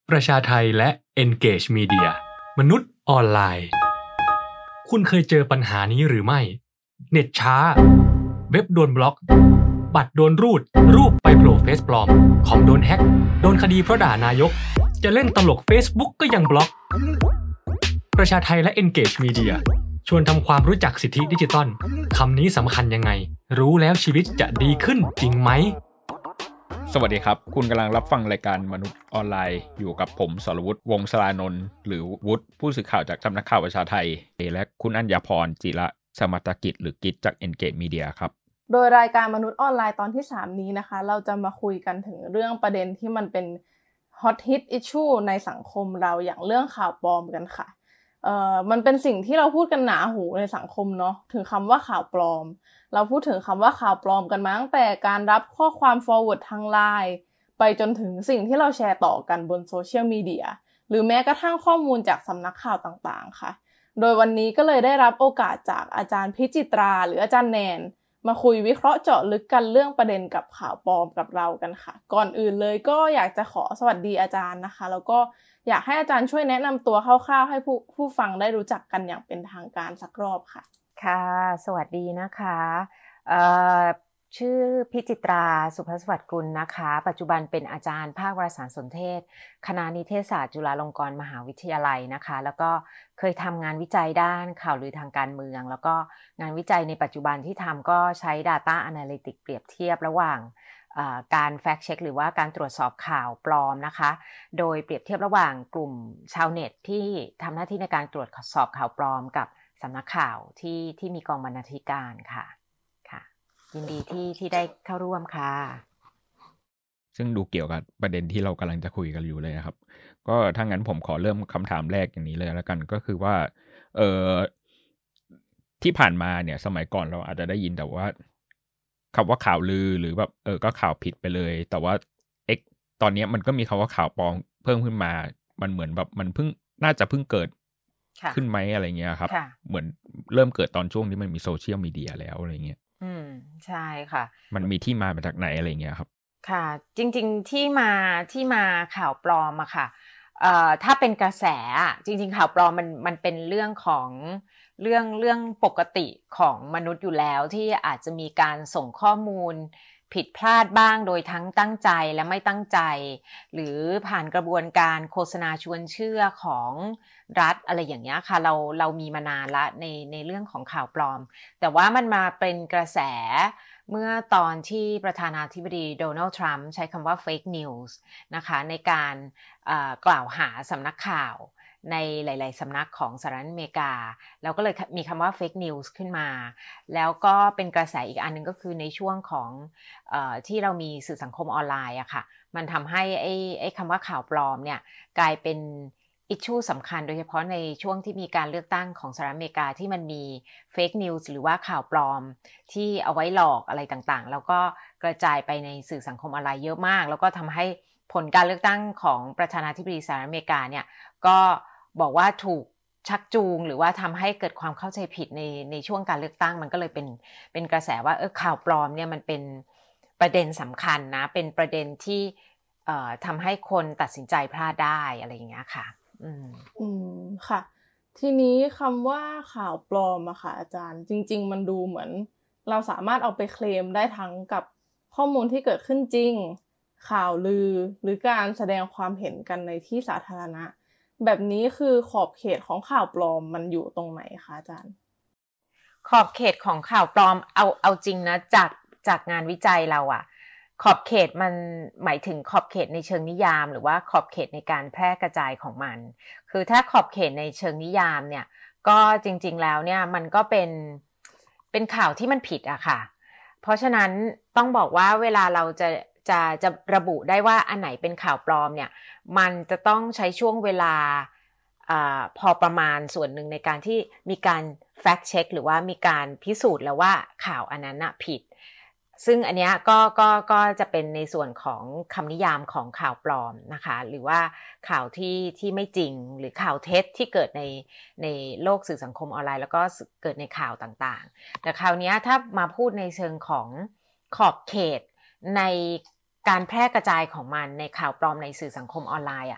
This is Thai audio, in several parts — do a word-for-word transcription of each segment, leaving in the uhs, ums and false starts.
ประชาไทยและ Engage Media มนุษย์ออนไลน์คุณเคยเจอปัญหานี้หรือไม่เน็ตช้าเว็บโดนบล็อกบัตรโดนรูดรูปไปโผล่เฟซปลอมคอมโดนแฮ็กโดนคดีเพราะด่านายกจะเล่นตลก Facebook ก็ยังบล็อกประชาไทยและ Engage Media ชวนทำความรู้จักสิทธิดิจิทัลคำนี้สำคัญยังไงรู้แล้วชีวิตจะดีขึ้นจริงไหมสวัสดีครับคุณกำลังรับฟังรายการมนุษย์ออนไลน์อยู่กับผมสรวุฒิวงศ์สรานนท์หรือวุฒิผู้สื่อข่าวจากสำนักข่าวประชาไทยและคุณอัญญาพรจิระสมัตกิจหรือกิจจาก Engage Media ครับโดยรายการมนุษย์ออนไลน์ตอนที่สามนี้นะคะเราจะมาคุยกันถึงเรื่องประเด็นที่มันเป็น hot hit issue ในสังคมเราอย่างเรื่องข่าวปลอมกันค่ะเอ่อมันเป็นสิ่งที่เราพูดกันหนาหูในสังคมเนาะถึงคำว่าข่าวปลอมเราพูดถึงคำว่าข่าวปลอมกันมาตั้งแต่การรับข้อความ forward ทาง ไลน์ ไปจนถึงสิ่งที่เราแชร์ต่อกันบนโซเชียลมีเดียหรือแม้กระทั่งข้อมูลจากสำนักข่าวต่างๆค่ะโดยวันนี้ก็เลยได้รับโอกาสจากอาจารย์พิจิตราหรืออาจารย์แนนมาคุยวิเคราะห์เจาะลึกกันเรื่องประเด็นกับข่าวปลอมกับเรากันค่ะก่อนอื่นเลยก็อยากจะขอสวัสดีอาจารย์นะคะแล้วก็อยากให้อาจารย์ช่วยแนะนำตัวคร่าวๆให้ผู้ผู้ฟังได้รู้จักกันอย่างเป็นทางการสักรอบค่ะค่ะสวัสดีนะคะเอ่อชื่อพิจิตราสุภสวัสดิ์กุลนะคะปัจจุบันเป็นอาจารย์ภาควารสารสนเทศคณะนิเทศศาสตร์จุฬาลงกรณ์มหาวิทยาลัยนะคะแล้วก็เคยทำงานวิจัยด้านข่าวลือทางการเมืองแล้วก็งานวิจัยในปัจจุบันที่ทำก็ใช้ Data Analytics เปรียบเทียบระหว่างการ Fact Check หรือว่าการตรวจสอบข่าวปลอมนะคะโดยเปรียบเทียบระหว่างกลุ่มชาวเน็ตที่ทำหน้าที่ในการตรวจสอบข่าวปลอมกับสำนักข่าวที่ที่มีกองบรรณาธิการค่ะค่ะยินดีที่ที่ได้เข้าร่วมค่ะซึ่งดูเกี่ยวกับประเด็นที่เรากำลังจะคุยกันอยู่เลยนะครับก็ถ้างั้นผมขอเริ่มคำถามแรกอย่างนี้เลยแล้วกันก็คือว่าเออที่ผ่านมาเนี่ยสมัยก่อนเราอาจจะได้ยินแต่ว่าคำว่าข่าวลือหรือแบบเออก็ข่าวผิดไปเลยแต่ว่าเอ็กตอนนี้มันก็มีคำว่าข่าวปลอมเพิ่มขึ้นมามันเหมือนแบบมันเพิ่งน่าจะเพิ่งเกิดขึ้นไหมอะไรเงี้ยครับเหมือนเริ่มเกิดตอนช่วงที่มันมีโซเชียลมีเดียแล้วอะไรเงี้ยอืมใช่ค่ะมันมีที่มาจากไหนอะไรเงี้ยครับค่ะจริงๆที่มาที่มาข่าวปลอมอะค่ะเอ่อถ้าเป็นกระแสจริงๆข่าวปลอมมันมันเป็นเรื่องของเรื่องเรื่องปกติของมนุษย์อยู่แล้วที่อาจจะมีการส่งข้อมูลผิดพลาดบ้างโดยทั้งตั้งใจและไม่ตั้งใจหรือผ่านกระบวนการโฆษณาชวนเชื่อของรัฐอะไรอย่างเงี้ยค่ะเราเรามีมานานละในในเรื่องของข่าวปลอมแต่ว่ามันมาเป็นกระแสเมื่อตอนที่ประธานาธิบดีโดนัลด์ทรัมป์ใช้คำว่า fake news นะคะในการกล่าวหาสำนักข่าวในหลายๆสำนักของสหรัฐอเมริกาแล้วก็เลยมีคำว่า fake news ขึ้นมาแล้วก็เป็นกระแสอีกอันนึงก็คือในช่วงของเอ่อที่เรามีสื่อสังคมออนไลน์อะค่ะมันทำให้ไอ้ไอ้คำว่าข่าวปลอมเนี่ยกลายเป็นอิชชูสำคัญโดยเฉพาะในช่วงที่มีการเลือกตั้งของสหรัฐอเมริกาที่มันมีเฟกนิวส์หรือว่าข่าวปลอมที่เอาไว้หลอกอะไรต่างๆแล้วก็กระจายไปในสื่อสังคมออนไลน์เยอะมากแล้วก็ทำให้ผลการเลือกตั้งของประธานาธิบดีสหรัฐอเมริกาเนี่ยก็บอกว่าถูกชักจูงหรือว่าทำให้เกิดความเข้าใจผิดในในช่วงการเลือกตั้งมันก็เลยเป็นเป็นกระแสว่าเออข่าวปลอมเนี่ยมันเป็นประเด็นสำคัญนะเป็นประเด็นที่เอ่อทำให้คนตัดสินใจพลาดได้อะไรอย่างเงี้ยค่ะอืมอืมค่ะทีนี้คำว่าข่าวปลอมอะค่ะอาจารย์จริงๆมันดูเหมือนเราสามารถเอาไปเคลมได้ทั้งกับข้อมูลที่เกิดขึ้นจริงข่าวลือหรือการแสดงความเห็นกันในที่สาธารณะแบบนี้คือขอบเขตของข่าวปลอมมันอยู่ตรงไหนคะอาจารย์ขอบเขตของข่าวปลอมเอาเอาจริงนะจากจากงานวิจัยเราอะขอบเขตมันหมายถึงขอบเขตในเชิงนิยามหรือว่าขอบเขตในการแพร่กระจายของมันคือถ้าขอบเขตในเชิงนิยามเนี่ยก็จริงๆแล้วเนี่ยมันก็เป็นเป็นข่าวที่มันผิดอะค่ะเพราะฉะนั้นต้องบอกว่าเวลาเราจะจะจะระบุได้ว่าอันไหนเป็นข่าวปลอมเนี่ยมันจะต้องใช้ช่วงเวลาอ่าพอประมาณส่วนหนึ่งในการที่มีการ fact check หรือว่ามีการพิสูจน์แล้วว่าข่าวอันนั้นน่ะผิดซึ่งอันเนี้ยก็ก็ก็จะเป็นในส่วนของคำนิยามของข่าวปลอมนะคะหรือว่าข่าวที่ที่ไม่จริงหรือข่าวเท็จที่เกิดในในโลกสื่อสังคมออนไลน์แล้วก็เกิดในข่าวต่างๆแต่คราวนี้ถ้ามาพูดในเชิงของขอบเขตในการแพร่กระจายของมันในข่าวปลอมในสื่อสังคมออนไลน์อ่ะ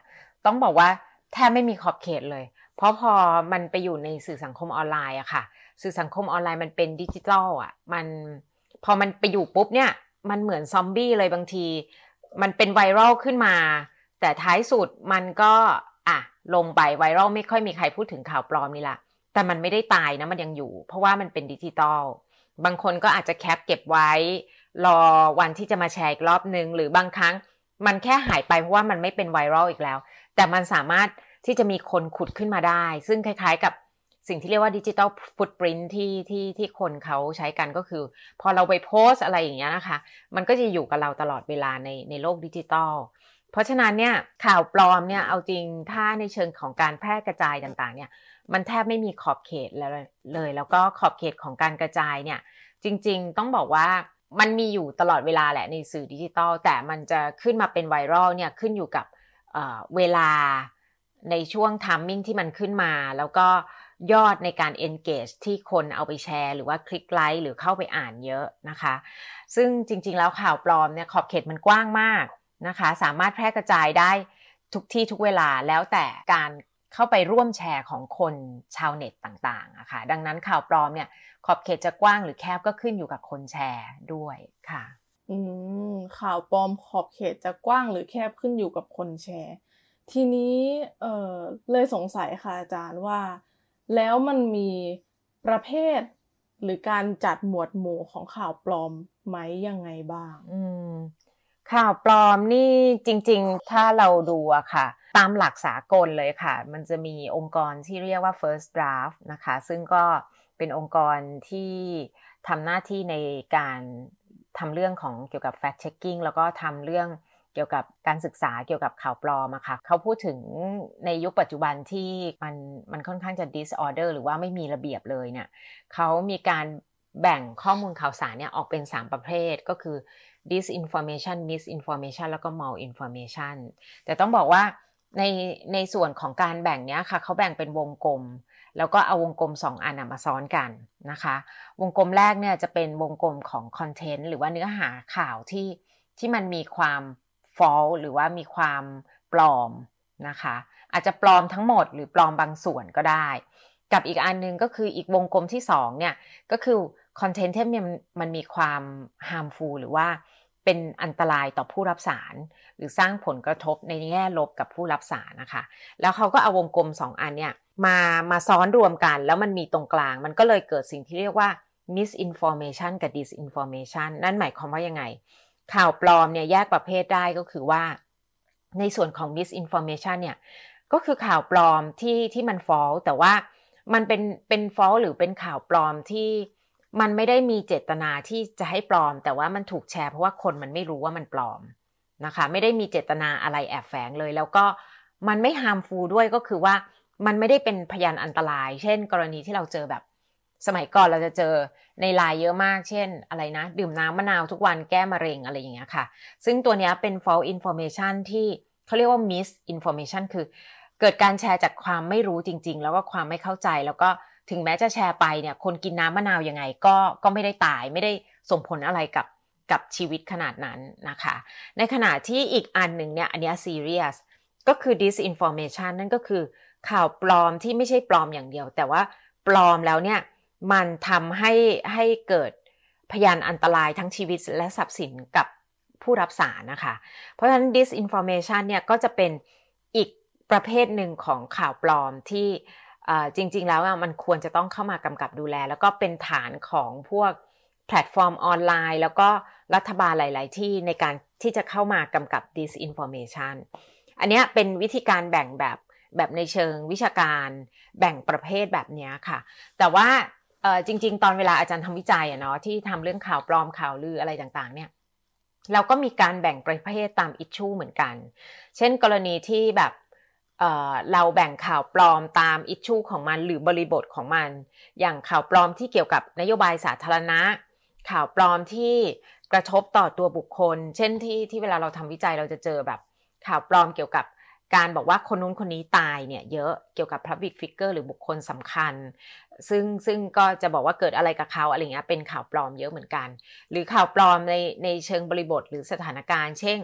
ต้องบอกว่าแทบไม่มีขอบเขตเลยเพราะพอมันไปอยู่ในสื่อสังคมออนไลน์อะค่ะสื่อสังคมออนไลน์มันเป็นดิจิทัลอะมันพอมันไปอยู่ปุ๊บเนี่ยมันเหมือนซอมบี้เลยบางทีมันเป็นไวรัลขึ้นมาแต่ท้ายสุดมันก็อ่ะลงไปไวรัลไม่ค่อยมีใครพูดถึงข่าวปลอมนี่ละแต่มันไม่ได้ตายนะมันยังอยู่เพราะว่ามันเป็นดิจิทัลบางคนก็อาจจะแคปเก็บไว้รอวันที่จะมาแชร์อีกรอบนึงหรือบางครั้งมันแค่หายไปเพราะว่ามันไม่เป็นไวรัลอีกแล้วแต่มันสามารถที่จะมีคนขุดขึ้นมาได้ซึ่งคล้ายๆกับสิ่งที่เรียกว่าดิจิทัลฟุตปรินท์ที่ที่ที่คนเขาใช้กันก็คือพอเราไปโพสอะไรอย่างเงี้ยนะคะมันก็จะอยู่กับเราตลอดเวลาในในโลกดิจิทัลเพราะฉะนั้นเนี่ยข่าวปลอมเนี่ยเอาจริงถ้าในเชิงของการแพร่กระจายต่างๆเนี่ยมันแทบไม่มีขอบเขตเลยเลยแล้วก็ขอบเขตของการกระจายเนี่ยจริงๆต้องบอกว่ามันมีอยู่ตลอดเวลาแหละในสื่อดิจิทัลแต่มันจะขึ้นมาเป็นไวรัลเนี่ยขึ้นอยู่กับเอ่อเวลาในช่วงไทมิ่งที่มันขึ้นมาแล้วก็ยอดในการ engage ที่คนเอาไปแชร์หรือว่าคลิกไลค์หรือเข้าไปอ่านเยอะนะคะซึ่งจริงๆแล้วข่าวปลอมเนี่ยขอบเขตมันกว้างมากนะคะสามารถแพร่กระจายได้ทุกที่ทุกเวลาแล้วแต่การเข้าไปร่วมแชร์ของคนชาวเน็ตต่างๆนะคะดังนั้นข่าวปลอมเนี่ยขอบเขตจะกว้างหรือแคบก็ขึ้นอยู่กับคนแชร์ด้วยค่ะอืมข่าวปลอมขอบเขตจะกว้างหรือแคบขึ้นอยู่กับคนแชร์ทีนี้เอ่อเลยสงสัยค่ะอาจารย์ว่าแล้วมันมีประเภทหรือการจัดหมวดหมู่ของข่าวปลอมไหมยังไงบ้างอืมข่าวปลอมนี่จริงๆถ้าเราดูอะค่ะตามหลักสากลเลยค่ะมันจะมีองค์กรที่เรียกว่า first draft นะคะซึ่งก็เป็นองค์กรที่ทำหน้าที่ในการทำเรื่องของเกี่ยวกับ fact checking แล้วก็ทำเรื่องเกี่ยวกับการศึกษาเกี่ยวกับข่าวปลอมอะค่ะเขาพูดถึงในยุคปัจจุบันที่มันมันค่อนข้างจะ disorder หรือว่าไม่มีระเบียบเลยเนี่ยเขามีการแบ่งข้อมูลข่าวสารเนี่ยออกเป็นสามประเภทก็คือ disinformation misinformation แล้วก็ malinformation แต่ต้องบอกว่าในในส่วนของการแบ่งเนี้ยค่ะเขาแบ่งเป็นวงกลมแล้วก็เอาวงกลมสองอันมาซ้อนกันนะคะวงกลมแรกเนี่ยจะเป็นวงกลมของคอนเทนต์หรือว่าเนื้อหาข่าวที่ที่มันมีความfalse หรือว่ามีความปลอมนะคะอาจจะปลอมทั้งหมดหรือปลอมบางส่วนก็ได้กับอีกอันนึงก็คืออีกวงกลมที่สองเนี่ยก็คือคอนเทนต์ที่มันมันมีความ harmful หรือว่าเป็นอันตรายต่อผู้รับสารหรือสร้างผลกระทบในแง่ลบกับผู้รับสารนะคะแล้วเขาก็เอาวงกลมสองอันเนี่ยมามาซ้อนรวมกันแล้วมันมีตรงกลางมันก็เลยเกิดสิ่งที่เรียกว่า misinformation กับ disinformation นั่นหมายความว่ายังไงข่าวปลอมเนี่ยแยกประเภทได้ก็คือว่าในส่วนของ misinformation เนี่ยก็คือข่าวปลอมที่ที่มัน false แต่ว่ามันเป็นเป็น false หรือเป็นข่าวปลอมที่มันไม่ได้มีเจตนาที่จะให้ปลอมแต่ว่ามันถูกแชร์เพราะว่าคนมันไม่รู้ว่ามันปลอมนะคะไม่ได้มีเจตนาอะไรแอบแฝงเลยแล้วก็มันไม่ harmful ด้วยก็คือว่ามันไม่ได้เป็นพยานอันตรายเช่นกรณีที่เราเจอแบบสมัยก่อนเราจะเจอในไลน์เยอะมากเช่นอะไรนะดื่มน้ำมะนาวทุกวันแก้มะเร็งอะไรอย่างเงี้ยค่ะซึ่งตัวนี้เป็น false information ที่เขาเรียกว่า misinformation คือเกิดการแชร์จากความไม่รู้จริงๆแล้วก็ความไม่เข้าใจแล้วก็ถึงแม้จะแชร์ไปเนี่ยคนกินน้ำมะนาวยังไงก็ก็ไม่ได้ตายไม่ได้ส่งผลอะไรกับกับชีวิตขนาดนั้นนะคะในขณะที่อีกอันหนึ่งเนี่ยอันนี้ serious ก็คือ disinformation นั่นก็คือข่าวปลอมที่ไม่ใช่ปลอมอย่างเดียวแต่ว่าปลอมแล้วเนี่ยมันทำให้ให้เกิดพยานอันตรายทั้งชีวิตและทรัพย์สินกับผู้รับสารนะคะเพราะฉะนั้น disinformation เนี่ยก็จะเป็นอีกประเภทหนึ่งของข่าวปลอมที่จริงๆแล้วมันควรจะต้องเข้ามากำกับดูแลแล้วก็เป็นฐานของพวกแพลตฟอร์มออนไลน์แล้วก็รัฐบาลหลายๆที่ในการที่จะเข้ามากำกับ disinformation อันนี้เป็นวิธีการแบ่งแบบแบบในเชิงวิชาการแบ่งประเภทแบบนี้ค่ะแต่ว่าจริงๆตอนเวลาอาจารย์ทำวิจัยอะเนาะที่ทำเรื่องข่าวปลอมข่าวลืออะไรต่างๆเนี่ยเราก็มีการแบ่งประเภทตามอิชชูเหมือนกันเช่นกรณีที่แบบเอ่อเราแบ่งข่าวปลอมตามอิชชูของมันหรือบริบทของมันอย่างข่าวปลอมที่เกี่ยวกับนโยบายสาธารณะข่าวปลอมที่กระทบต่อตัวบุคคลเช่นที่ที่เวลาเราทำวิจัยเราจะเจอแบบข่าวปลอมเกี่ยวกับการบอกว่าคนนู้นคนนี้ตายเนี่ยเยอะเกี่ยวกับ public figure หรือบุคคลสำคัญซึ่งซึ่งก็จะบอกว่าเกิดอะไรกับเขาอะไรเงี้ยเป็นข่าวปลอมเยอะเหมือนกันหรือข่าวปลอมในในเชิงบริบทหรือสถานการณ์เช่น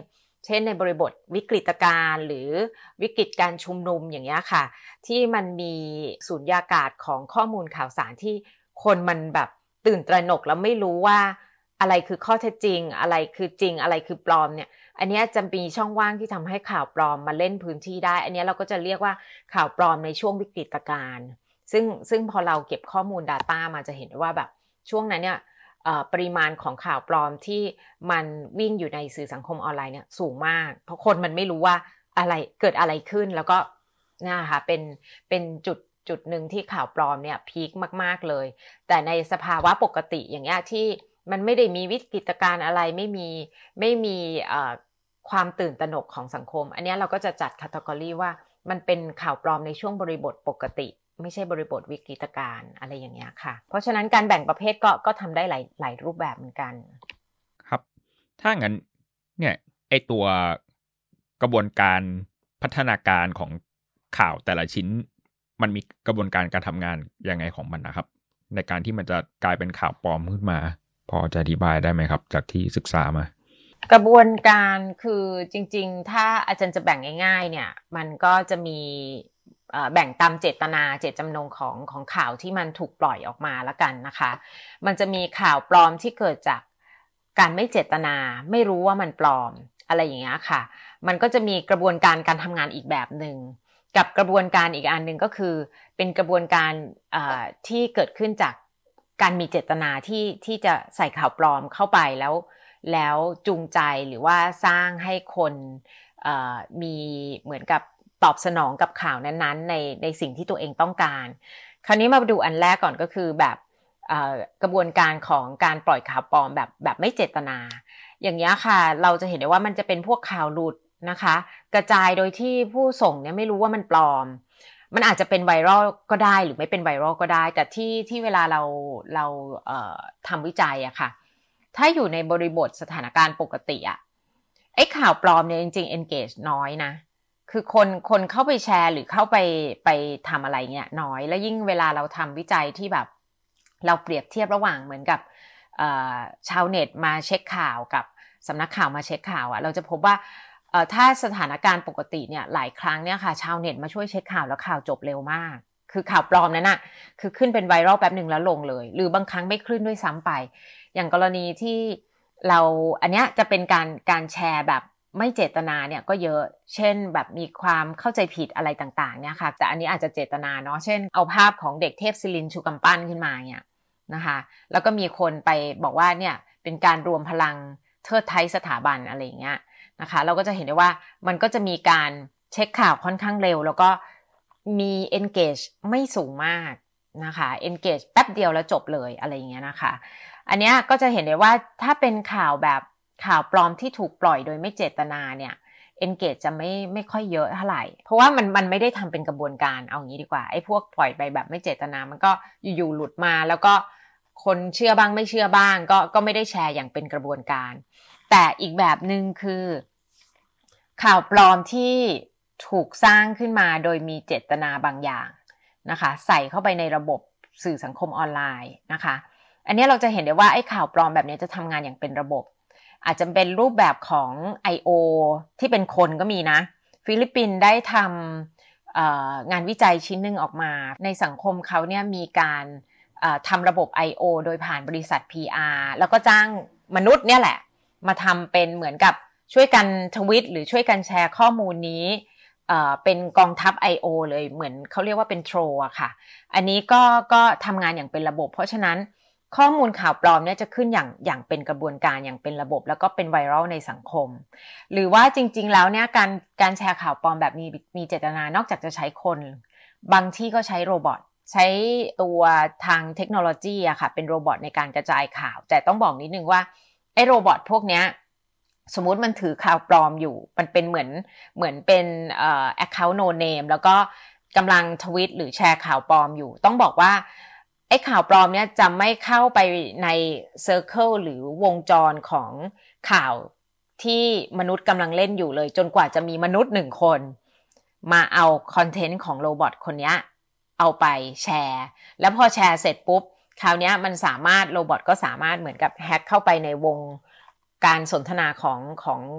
เช่นในบริบทวิกฤตการณ์หรือวิกฤตการชุมนุมอย่างเงี้ยค่ะที่มันมีสุญญากาศของข้อมูลข่าวสารที่คนมันแบบตื่นตระหนกแล้วไม่รู้ว่าอะไรคือข้อเท็จจริงอะไรคือจริงอะไรคือปลอมเนี่ยอันนี้จะมีช่องว่างที่ทำให้ข่าวปลอมมาเล่นพื้นที่ได้อันนี้เราก็จะเรียกว่าข่าวปลอมในช่วงวิกฤตการณ์ซึ่งซึ่งพอเราเก็บข้อมูล data มาจะเห็นว่าแบบช่วงนั้นเนี่ยปริมาณของข่าวปลอมที่มันวิ่งอยู่ในสื่อสังคมออนไลน์เนี่ยสูงมากเพราะคนมันไม่รู้ว่าอะไรเกิดอะไรขึ้นแล้วก็นะคะเป็นเป็นจุดจุดหนึ่งที่ข่าวปลอมเนี่ยพีคมากๆเลยแต่ในสภาวะปกติอย่างเงี้ยที่มันไม่ได้มีวิกฤตการณ์อะไรไม่มีไม่มีความตื่นตระหนกของสังคมอันนี้เราก็จะจัดแคตตากรีว่ามันเป็นข่าวปลอมในช่วงบริบทปกติไม่ใช่บริบทวิกฤตการณ์อะไรอย่างเงี้ยค่ะเพราะฉะนั้นการแบ่งประเภทก็ก็ทำได้หลายหลายรูปแบบเหมือนกันครับถ้างั้นเนี่ยไอตัวกระบวนการพัฒนาการของข่าวแต่ละชิ้นมันมีกระบวนการการทำงานยังไงของมันนะครับในการที่มันจะกลายเป็นข่าวปลอมขึ้นมาพอจะอธิบายได้ไหมครับจากที่ศึกษามากระบวนการคือจริงๆถ้าอาจารย์จะแบ่งง่ายๆเนี่ยมันก็จะมีแบ่งตามเจตนาเจตจำนงของของข่าวที่มันถูกปล่อยออกมาแล้วกันนะคะมันจะมีข่าวปลอมที่เกิดจากการไม่เจตนาไม่รู้ว่ามันปลอมอะไรอย่างเงี้ยค่ะมันก็จะมีกระบวนการการทำงานอีกแบบหนึ่งกับกระบวนการอีกอันหนึ่งก็คือเป็นกระบวนการที่เกิดขึ้นจากการมีเจตนาที่ที่จะใส่ข่าวปลอมเข้าไปแล้วแล้วจูงใจหรือว่าสร้างให้คนมีเหมือนกับตอบสนองกับข่าวนั้นๆในในสิ่งที่ตัวเองต้องการคราวนี้มาดูอันแรกก่อนก็คือแบบกระบวนการของการปล่อยข่าวปลอมแบบแบบไม่เจตนาอย่างนี้ค่ะเราจะเห็นได้ว่ามันจะเป็นพวกข่าวหลุดนะคะกระจายโดยที่ผู้ส่งเนี่ยไม่รู้ว่ามันปลอมมันอาจจะเป็นไวรัลก็ได้หรือไม่เป็นไวรัลก็ได้แต่ที่ที่เวลาเราเราเอ่อทำวิจัยอะค่ะถ้าอยู่ในบริบทสถานการณ์ปกติอะไอ้ข่าวปลอมเนี่ยจริงๆ engage น้อยนะคือคนคนเข้าไปแชร์หรือเข้าไปไปทำอะไรเงี้ยน้อยแล้วยิ่งเวลาเราทำวิจัยที่แบบเราเปรียบเทียบระหว่างเหมือนกับชาวเน็ตมาเช็คข่าวกับสำนักข่าวมาเช็คข่าวอะเราจะพบว่าถ้าสถานการณ์ปกติเนี่ยหลายครั้งเนี่ยค่ะชาวเน็ตมาช่วยเช็คข่าวแล้วข่าวจบเร็วมากคือข่าวปลอมนั้นน่ะคือขึ้นเป็นไวรัลแป๊บหนึ่งแล้วลงเลยหรือบางครั้งไม่ขึ้นด้วยซ้ำไปอย่างกรณีที่เราอันเนี้ยจะเป็นการการแชร์แบบไม่เจตนาเนี่ยก็เยอะเช่นแบบมีความเข้าใจผิดอะไรต่างๆเนี่ยค่ะแต่อันนี้อาจจะเจตนาเนาะเช่นเอาภาพของเด็กเทพศิรินทร์ชูกำปั้นขึ้นมาเนี่ยนะคะแล้วก็มีคนไปบอกว่าเนี่ยเป็นการรวมพลังเทิดไทยสถาบันอะไรอย่างเงี้ยนะคะเราก็จะเห็นได้ว่ามันก็จะมีการเช็คข่าวค่อนข้างเร็วแล้วก็มี engage ไม่สูงมากนะคะ engage แป๊บเดียวแล้วจบเลยอะไรอย่างเงี้ยนะคะอันเนี้ยก็จะเห็นได้ว่าถ้าเป็นข่าวแบบข่าวปลอมที่ถูกปล่อยโดยไม่เจตนาเนี่ย engage จะไม่ไม่ค่อยเยอะเท่าไหร่เพราะว่ามันมันไม่ได้ทำเป็นกระบวนการเอางี้ดีกว่าไอ้พวกปล่อยไปแบบไม่เจตนามันก็อยู่ๆหลุดมาแล้วก็คนเชื่อบ้างไม่เชื่อบ้างก็ก็ไม่ได้แชร์อย่างเป็นกระบวนการแต่อีกแบบนึงคือข่าวปลอมที่ถูกสร้างขึ้นมาโดยมีเจตนาบางอย่างนะคะใส่เข้าไปในระบบสื่อสังคมออนไลน์นะคะอันนี้เราจะเห็นได้ว่าไอ้ข่าวปลอมแบบนี้จะทำงานอย่างเป็นระบบอาจจะเป็นรูปแบบของ ไอ โอ ที่เป็นคนก็มีนะฟิลิปปินส์ได้ทำงานวิจัยชิ้นหนึ่งออกมาในสังคมเขาเนี่ยมีการทำระบบ ไอ โอ โดยผ่านบริษัท พี อาร์ แล้วก็จ้างมนุษย์เนี่ยแหละมาทำเป็นเหมือนกับช่วยกันทวิตหรือช่วยกันแชร์ข้อมูลนี้เอ่อเป็นกองทัพ ไอ โอ เลยเหมือนเขาเรียกว่าเป็นโทรอะค่ะอันนี้ก็ก็ทำงานอย่างเป็นระบบเพราะฉะนั้นข้อมูลข่าวปลอมเนี่ยจะขึ้นอย่างอย่างเป็นกระบวนการอย่างเป็นระบบแล้วก็เป็นไวรัลในสังคมหรือว่าจริงๆแล้วเนี่ยการการแชร์ข่าวปลอมแบบมีมีเจตนานอกจากจะใช้คนบางที่ก็ใช้โรบอทใช้ตัวทางเทคโนโลยีอะค่ะเป็นโรบอทในการกระจายข่าวแต่ต้องบอกนิดนึงว่าไอ้โรบอทพวกเนี้ยสมมุติมันถือข่าวปลอมอยู่มันเป็นเหมือนเหมือนเป็นเอ่อ account no name แล้วก็กำลังทวิตหรือแชร์ข่าวปลอมอยู่ต้องบอกว่าไอ้ข่าวปลอมเนี้ยจะไม่เข้าไปใน circle หรือวงจรของข่าวที่มนุษย์กำลังเล่นอยู่เลยจนกว่าจะมีมนุษย์หนึ่งคนมาเอาคอนเทนต์ของโรบอทคนนี้เอาไปแชร์แล้วพอแชร์เสร็จปุ๊บคราวนี้มันสามารถโรบอทก็สามารถเหมือนกับแฮ็กเข้าไปในวงการสนทนาของของเอ่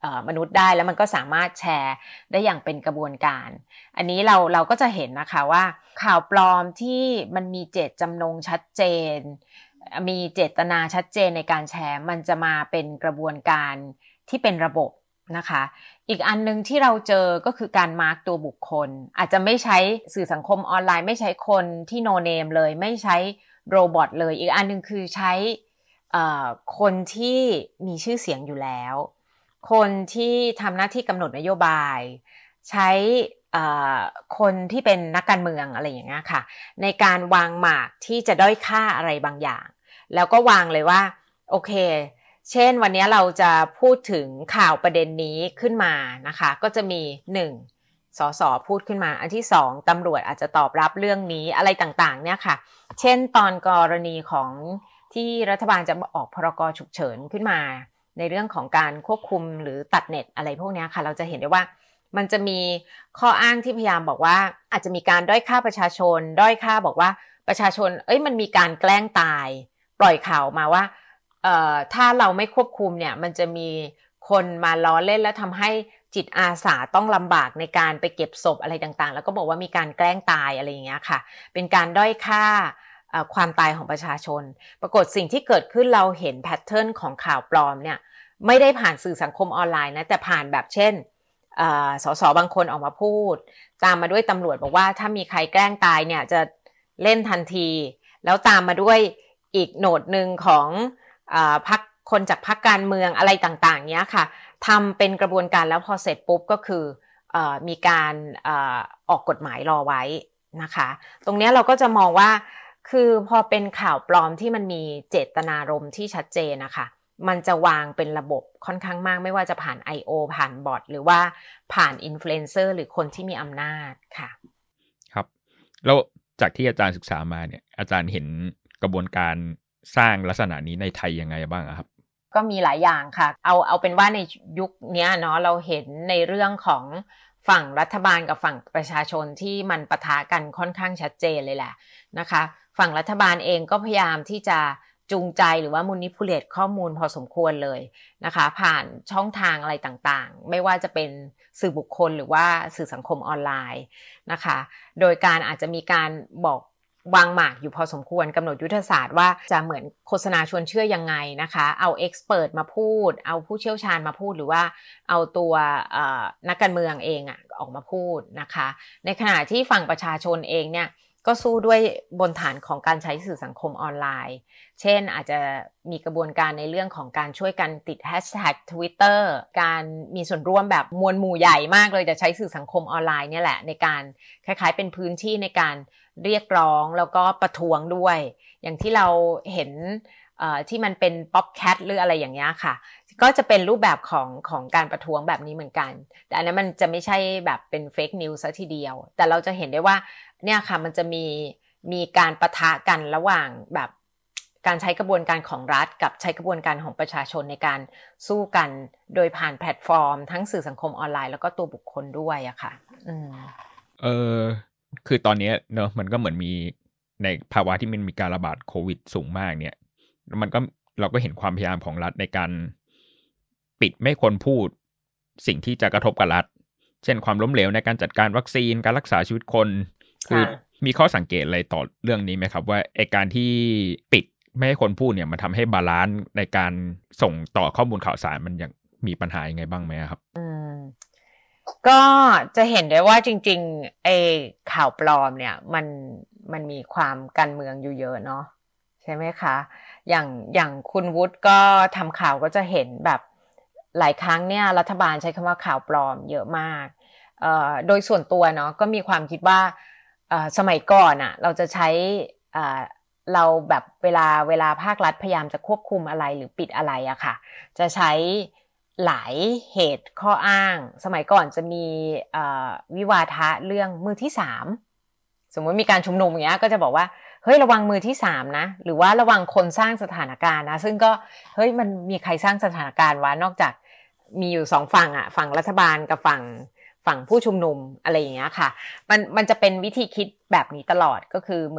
มนุษย์ได้แล้วมันก็สามารถแชร์ได้อย่างเป็นกระบวนการอันนี้เราเราก็จะเห็นนะคะว่าข่าวปลอมที่มันมีเจตจำนงชัดเจนมีเจตนาชัดเจนในการแชร์มันจะมาเป็นกระบวนการที่เป็นระบบนะคะอีกอันนึงที่เราเจอก็คือการมาร์กตัวบุคคลอาจจะไม่ใช้สื่อสังคมออนไลน์ไม่ใช้คนที่โนเนมเลยไม่ใช้โรบอทเลยอีกอันนึงคือใช้คนที่มีชื่อเสียงอยู่แล้วคนที่ทำหน้าที่กำหนดนโยบายใช้คนที่เป็นนักการเมืองอะไรอย่างเงี้ยค่ะในการวางหมากที่จะด้อยค่าอะไรบางอย่างแล้วก็วางเลยว่าโอเคเช่นวันนี้เราจะพูดถึงข่าวประเด็นนี้ขึ้นมานะคะก็จะมีหนึ่งสสพูดขึ้นมาอันที่สองตำรวจอาจจะตอบรับเรื่องนี้อะไรต่างๆเนี่ยค่ะเช่นตอนกรณีของที่รัฐบาลจะออกพรกฉุกเฉินขึ้นมาในเรื่องของการควบคุมหรือตัดเน็ตอะไรพวกนี้ค่ะเราจะเห็นได้ว่ามันจะมีข้ออ้างที่พยายามบอกว่าอาจจะมีการด้อยค่าประชาชนด้อยค่าบอกว่าประชาชนเอ้ยมันมีการแกล้งตายปล่อยข่าวมาว่าเอ่อถ้าเราไม่ควบคุมเนี่ยมันจะมีคนมาล้อเล่นแล้วทำให้จิตอาสาต้องลำบากในการไปเก็บศพอะไรต่างๆแล้วก็บอกว่ามีการแกล้งตายอะไรอย่างเงี้ยค่ะเป็นการด้อยค่าความตายของประชาชนปรากฏสิ่งที่เกิดขึ้นเราเห็นแพทเทิร์นของข่าวปลอมเนี่ยไม่ได้ผ่านสื่อสังคมออนไลน์นะแต่ผ่านแบบเช่นสสบางคนออกมาพูดตามมาด้วยตำรวจบอกว่าถ้ามีใครแกล้งตายเนี่ยจะเล่นทันทีแล้วตามมาด้วยอีกโหนดหนึ่งของพรรคคนจากพรรคการเมืองอะไรต่างๆเนี้ยค่ะทำเป็นกระบวนการแล้วพอเสร็จปุ๊บก็คือมีการออกกฎหมายรอไว้นะคะตรงนี้เราก็จะมองว่าคือพอเป็นข่าวปลอมที่มันมีเจตนารมณ์ที่ชัดเจนนะคะมันจะวางเป็นระบบค่อนข้างมากไม่ว่าจะผ่าน ไอ โอ ผ่านบอทหรือว่าผ่านอินฟลูเอนเซอร์หรือคนที่มีอำนาจค่ะครับแล้วจากที่อาจารย์ศึกษามาเนี่ยอาจารย์เห็นกระบวนการสร้างลักษณะนี้ในไทยยังไงบ้างครับก็มีหลายอย่างค่ะเอาเอาเป็นว่าในยุคนี้เนาะเราเห็นในเรื่องของฝั่งรัฐบาลกับฝั่งประชาชนที่มันปะทะกันค่อนข้างชัดเจนเลยแหละนะคะฝั่งรัฐบาลเองก็พยายามที่จะจูงใจหรือว่ามูนิพูเลตข้อมูลพอสมควรเลยนะคะผ่านช่องทางอะไรต่างๆไม่ว่าจะเป็นสื่อบุคคลหรือว่าสื่อสังคมออนไลน์นะคะโดยการอาจจะมีการบอกวางหมากอยู่พอสมควรกำหนดยุทธศาสตร์ว่าจะเหมือนโฆษณาชวนเชื่อยังไงนะคะเอาเอ็กซ์เพิร์ทมาพูดเอาผู้เชี่ยวชาญมาพูดหรือว่าเอาตัวนักการเมืองเองอ่ะออกมาพูดนะคะในขณะที่ฝั่งประชาชนเองเนี่ยก็สู้ด้วยบนฐานของการใช้สื่อสังคมออนไลน์เช่นอาจจะมีกระบวนการในเรื่องของการช่วยกันติดแฮชแท็ก Twitter การมีส่วนร่วมแบบมวลหมู่ใหญ่มากเลยจะใช้สื่อสังคมออนไลน์เนี่ยแหละในการคล้ายๆเป็นพื้นที่ในการเรียกร้องแล้วก็ประท้วงด้วยอย่างที่เราเห็นที่มันเป็น Popcat หรืออะไรอย่างเงี้ยค่ะก็จะเป็นรูปแบบของของการประท้วงแบบนี้เหมือนกันแต่อันนั้นมันจะไม่ใช่แบบเป็น Fake News ซะทีเดียวแต่เราจะเห็นได้ว่าเนี่ยค่ะมันจะมีมีการปะทะกันระหว่างแบบการใช้กระบวนการของรัฐกับใช้กระบวนการของประชาชนในการสู้กันโดยผ่านแพลตฟอร์มทั้งสื่อสังคมออนไลน์แล้วก็ตัวบุคคลด้วยอะค่ะอืมเออคือตอนนี้เนอะมันก็เหมือนมีในภาวะที่มันมีการระบาดโควิดสูงมากเนี่ยมันก็เราก็เห็นความพยายามของรัฐในการปิดไม่คนพูดสิ่งที่จะกระทบกับรัฐเช่นความล้มเหลวในการจัดการวัคซีนการรักษาชีวิตคนคือมีข้อสังเกตอะไรต่อเรื่องนี้ไหมครับว่าไอ้การที่ปิดไม่ให้คนพูดเนี่ยมันทำให้บาลานซ์ในการส่งต่อข้อมูลข่าวสารมันยังมีปัญหายังไงบ้างไหมครับอืมก็จะเห็นได้ว่าจริงๆไอ้ข่าวปลอมเนี่ยมันมันมีความการเมืองอยู่เยอะเนาะใช่ไหมคะอย่างอย่างคุณวุฒิก็ทำข่าวก็จะเห็นแบบหลายครั้งเนี่ยรัฐบาลใช้คำว่าข่าวปลอมเยอะมากเอ่อโดยส่วนตัวเนาะก็มีความคิดว่าเอ่อสมัยก่อนอะเราจะใช้อ่าเราแบบเวลาเวลาภาครัฐพยายามจะควบคุมอะไรหรือปิดอะไรอะค่ะจะใช้หลายเหตุข้ออ้างสมัยก่อนจะมีวิวาทะเรื่องมือที่สามสมมติมีการชุมนุมอย่างเงี้ยก็จะบอกว่าเฮ้ยระวังมือที่สามนะหรือว่าระวังคนสร้างสถานการณ์นะซึ่งก็เฮ้ยมันมีใครสร้างสถานการณ์วะนอกจากมีอยู่สองฝั่งอะฝั่งรัฐบาลกับฝั่งฝั่งผู้ชุมนุมอะไรอย่างเงี้ยค่ะมันมันจะเป็นวิธีคิดแบบนี้ตลอดก็คือเหมือน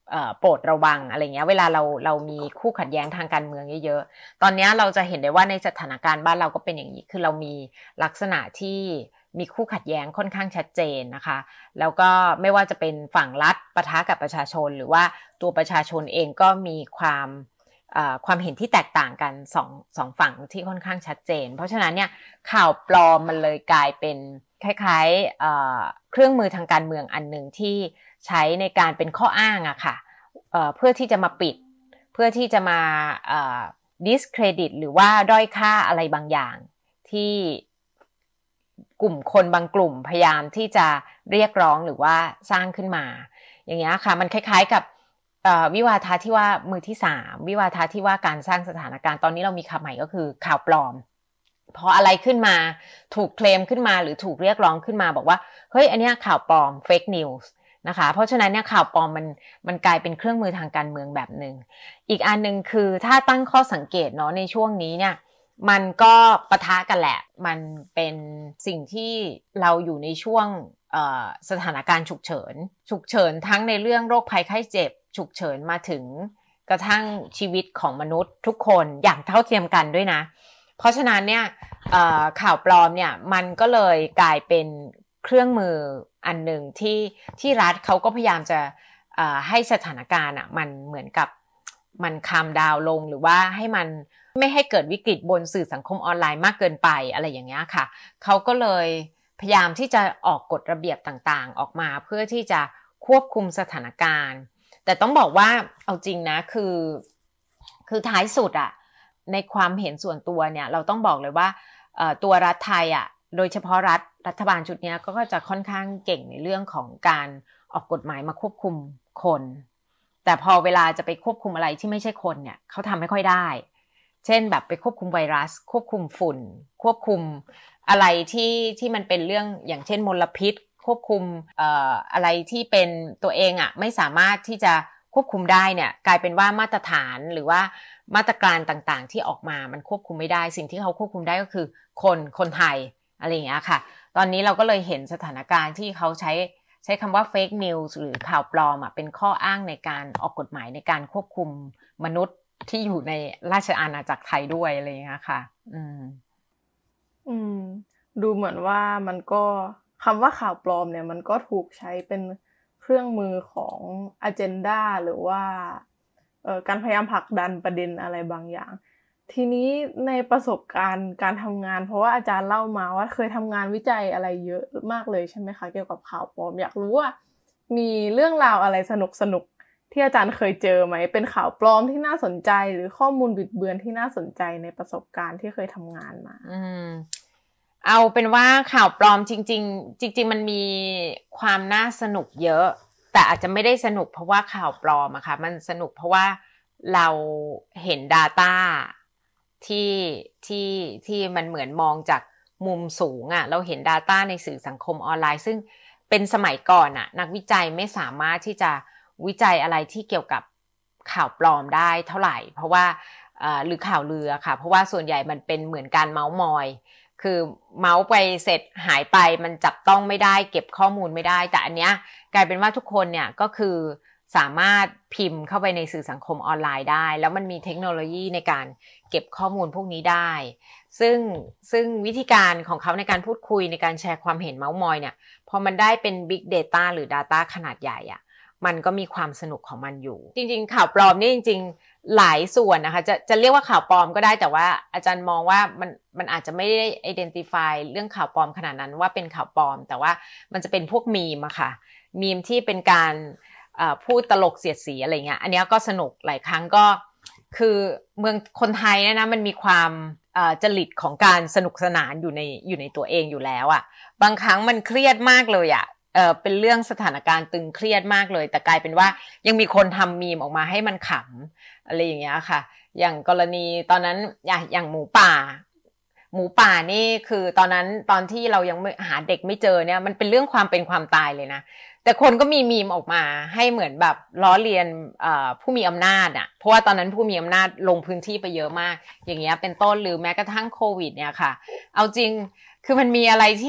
โปรดระวังอะไรเงี้ยเวลาเราเรามีคู่ขัดแย้งทางการเมืองเยอะๆตอนนี้เราจะเห็นได้ว่าในสถานการณ์บ้านเราก็เป็นอย่างนี้คือเรามีลักษณะที่มีคู่ขัดแย้งค่อนข้างชัดเจนนะคะแล้วก็ไม่ว่าจะเป็นฝั่งรัฐปะทะกับประชาชนหรือว่าตัวประชาชนเองก็มีความความเห็นที่แตกต่างกันสองสองฝั่งที่ค่อนข้างชัดเจนเพราะฉะนั้นเนี่ยข่าวปลอมมันเลยกลายเป็นคล้ายๆ เอ่อ เครื่องมือทางการเมืองอันหนึ่งที่ใช้ในการเป็นข้ออ้างอะค่ะเอ่อเพื่อที่จะมาปิดเพื่อที่จะมาเอ่อ discredit หรือว่าด้อยค่าอะไรบางอย่างที่กลุ่มคนบางกลุ่มพยายามที่จะเรียกร้องหรือว่าสร้างขึ้นมาอย่างเงี้ยค่ะมันคล้ายๆกับวิวาทะที่ว่ามือที่สามวิวาทะที่ว่าการสร้างสถานการณ์ตอนนี้เรามีคำใหม่ก็คือข่าวปลอมพออะไรขึ้นมาถูกเคลมขึ้นมาหรือถูกเรียกร้องขึ้นมาบอกว่าเฮ้ยอันเนี้ยข่าวปลอม fake news นะคะเพราะฉะนั้นเนี่ยข่าวปลอมมันมันกลายเป็นเครื่องมือทางการเมืองแบบนึงอีกอันนึงคือถ้าตั้งข้อสังเกตเนาะในช่วงนี้เนี่ยมันก็ปะทะกันแหละมันเป็นสิ่งที่เราอยู่ในช่วงสถานการณ์ฉุกเฉินฉุกเฉินทั้งในเรื่องโรคภัยไข้เจ็บฉุกเฉินมาถึงกระทั่งชีวิตของมนุษย์ทุกคนอย่างเท่าเทียมกันด้วยนะเพราะฉะนั้นเนี่ยข่าวปลอมเนี่ยมันก็เลยกลายเป็นเครื่องมืออันหนึ่งที่ที่รัฐเขาก็พยายามจะให้สถานการณ์อ่ะมันเหมือนกับมันคามดาวลงหรือว่าให้มันไม่ให้เกิดวิกฤตบนสื่อสังคมออนไลน์มากเกินไปอะไรอย่างเงี้ยค่ะเขาก็เลยพยายามที่จะออกกฎระเบียบต่างๆออกมาเพื่อที่จะควบคุมสถานการณ์แต่ต้องบอกว่าเอาจริงนะคือคือท้ายสุดอะในความเห็นส่วนตัวเนี่ยเราต้องบอกเลยว่าตัวรัฐไทยอะโดยเฉพาะรัฐรัฐบาลชุดนี้ก็จะค่อนข้างเก่งในเรื่องของการออกกฎหมายมาควบคุมคนแต่พอเวลาจะไปควบคุมอะไรที่ไม่ใช่คนเนี่ยเขาทำไม่ค่อยได้เช่นแบบไปควบคุมไวรัสควบคุมฝุ่นควบคุมอะไรที่ที่มันเป็นเรื่องอย่างเช่นมลพิษควบคุมเอ่ออะไรที่เป็นตัวเองอ่ะไม่สามารถที่จะควบคุมได้เนี่ยกลายเป็นว่ามาตรฐานหรือว่ามาตรการต่างๆที่ออกมามันควบคุมไม่ได้สิ่งที่เขาควบคุมได้ก็คือคนคนไทยอะไรอย่างเงี้ยค่ะตอนนี้เราก็เลยเห็นสถานการณ์ที่เขาใช้ใช้คำว่า fake news หรือข่าวปลอมอ่ะเป็นข้ออ้างในการออกกฎหมายในการควบคุมมนุษย์ที่อยู่ในราชอาณาจักรไทยด้วยอะไรอย่างเงี้ยค่ะอืมอืมดูเหมือนว่ามันก็คำว่าข่าวปลอมเนี่ยมันก็ถูกใช้เป็นเครื่องมือของ agenda หรือว่าเอ่อการพยายามผลักดันประเด็นอะไรบางอย่างทีนี้ในประสบการณ์การทำงานเพราะว่าอาจารย์เล่ามาว่าเคยทำงานวิจัยอะไรเยอะมากเลยใช่ไหมคะเกี่ยวกับข่าวปลอมอยากรู้ว่ามีเรื่องราวอะไรสนุกสนุกที่อาจารย์เคยเจอไหมเป็นข่าวปลอมที่น่าสนใจหรือข้อมูลบิดเบือนที่น่าสนใจในประสบการณ์ที่เคยทำงานมาอืมเอาเป็นว่าข่าวปลอมจริงๆจริงๆมันมีความน่าสนุกเยอะแต่อาจจะไม่ได้สนุกเพราะว่าข่าวปลอมอะค่ะมันสนุกเพราะว่าเราเห็น data ที่ที่ที่มันเหมือนมองจากมุมสูงอะเราเห็น data ในสื่อสังคมออนไลน์ซึ่งเป็นสมัยก่อนอะนักวิจัยไม่สามารถที่จะวิจัยอะไรที่เกี่ยวกับข่าวปลอมได้เท่าไหร่เพราะว่าหรือข่าวลือค่ะเพราะว่าส่วนใหญ่มันเป็นเหมือนการเม้ามอยคือเมาส์ไปเสร็จหายไปมันจับต้องไม่ได้เก็บข้อมูลไม่ได้แต่อันเนี้ยกลายเป็นว่าทุกคนเนี่ยก็คือสามารถพิมพ์เข้าไปในสื่อสังคมออนไลน์ได้แล้วมันมีเทคโนโลยีในการเก็บข้อมูลพวกนี้ได้ซึ่งซึ่งวิธีการของเขาในการพูดคุยในการแชร์ความเห็นเมาส์มอยเนี่ยพอมันได้เป็น Big Data หรือ Data ขนาดใหญ่อะมันก็มีความสนุกของมันอยู่จริงๆข่าวปลอมนี่จริงๆหลายส่วนนะคะจะจะเรียกว่าข่าวปลอมก็ได้แต่ว่าอาจารย์มองว่ามันมันอาจจะไม่ได้ identify เรื่องข่าวปลอมขนาดนั้นว่าเป็นข่าวปลอมแต่ว่ามันจะเป็นพวกมีมอะค่ะมีมที่เป็นการพูดตลกเสียดสีอะไรเงี้ยอันนี้ก็สนุกหลายครั้งก็คือเมืองคนไทยเนี่ยนะมันมีความจริตของการสนุกสนานอยู่ในอยู่ในตัวเองอยู่แล้วอะบางครั้งมันเครียดมากเลยอะเออเป็นเรื่องสถานการณ์ตึงเครียดมากเลยแต่กลายเป็นว่ายังมีคนทำมีมออกมาให้มันขำอะไรอย่างเงี้ยค่ะอย่างกรณีตอนนั้นอย่างหมูป่าหมูป่านี่คือตอนนั้นตอนที่เรายังหาเด็กไม่เจอเนี่ยมันเป็นเรื่องความเป็นความตายเลยนะแต่คนก็มีมีมออกมาให้เหมือนแบบล้อเลียนผู้มีอำนาจอ่ะเพราะว่าตอนนั้นผู้มีอำนาจลงพื้นที่ไปเยอะมากอย่างเงี้ยเป็นต้นหรือแม้กระทั่งโควิดเนี่ยค่ะเอาจริงคือมันมีอะไรที่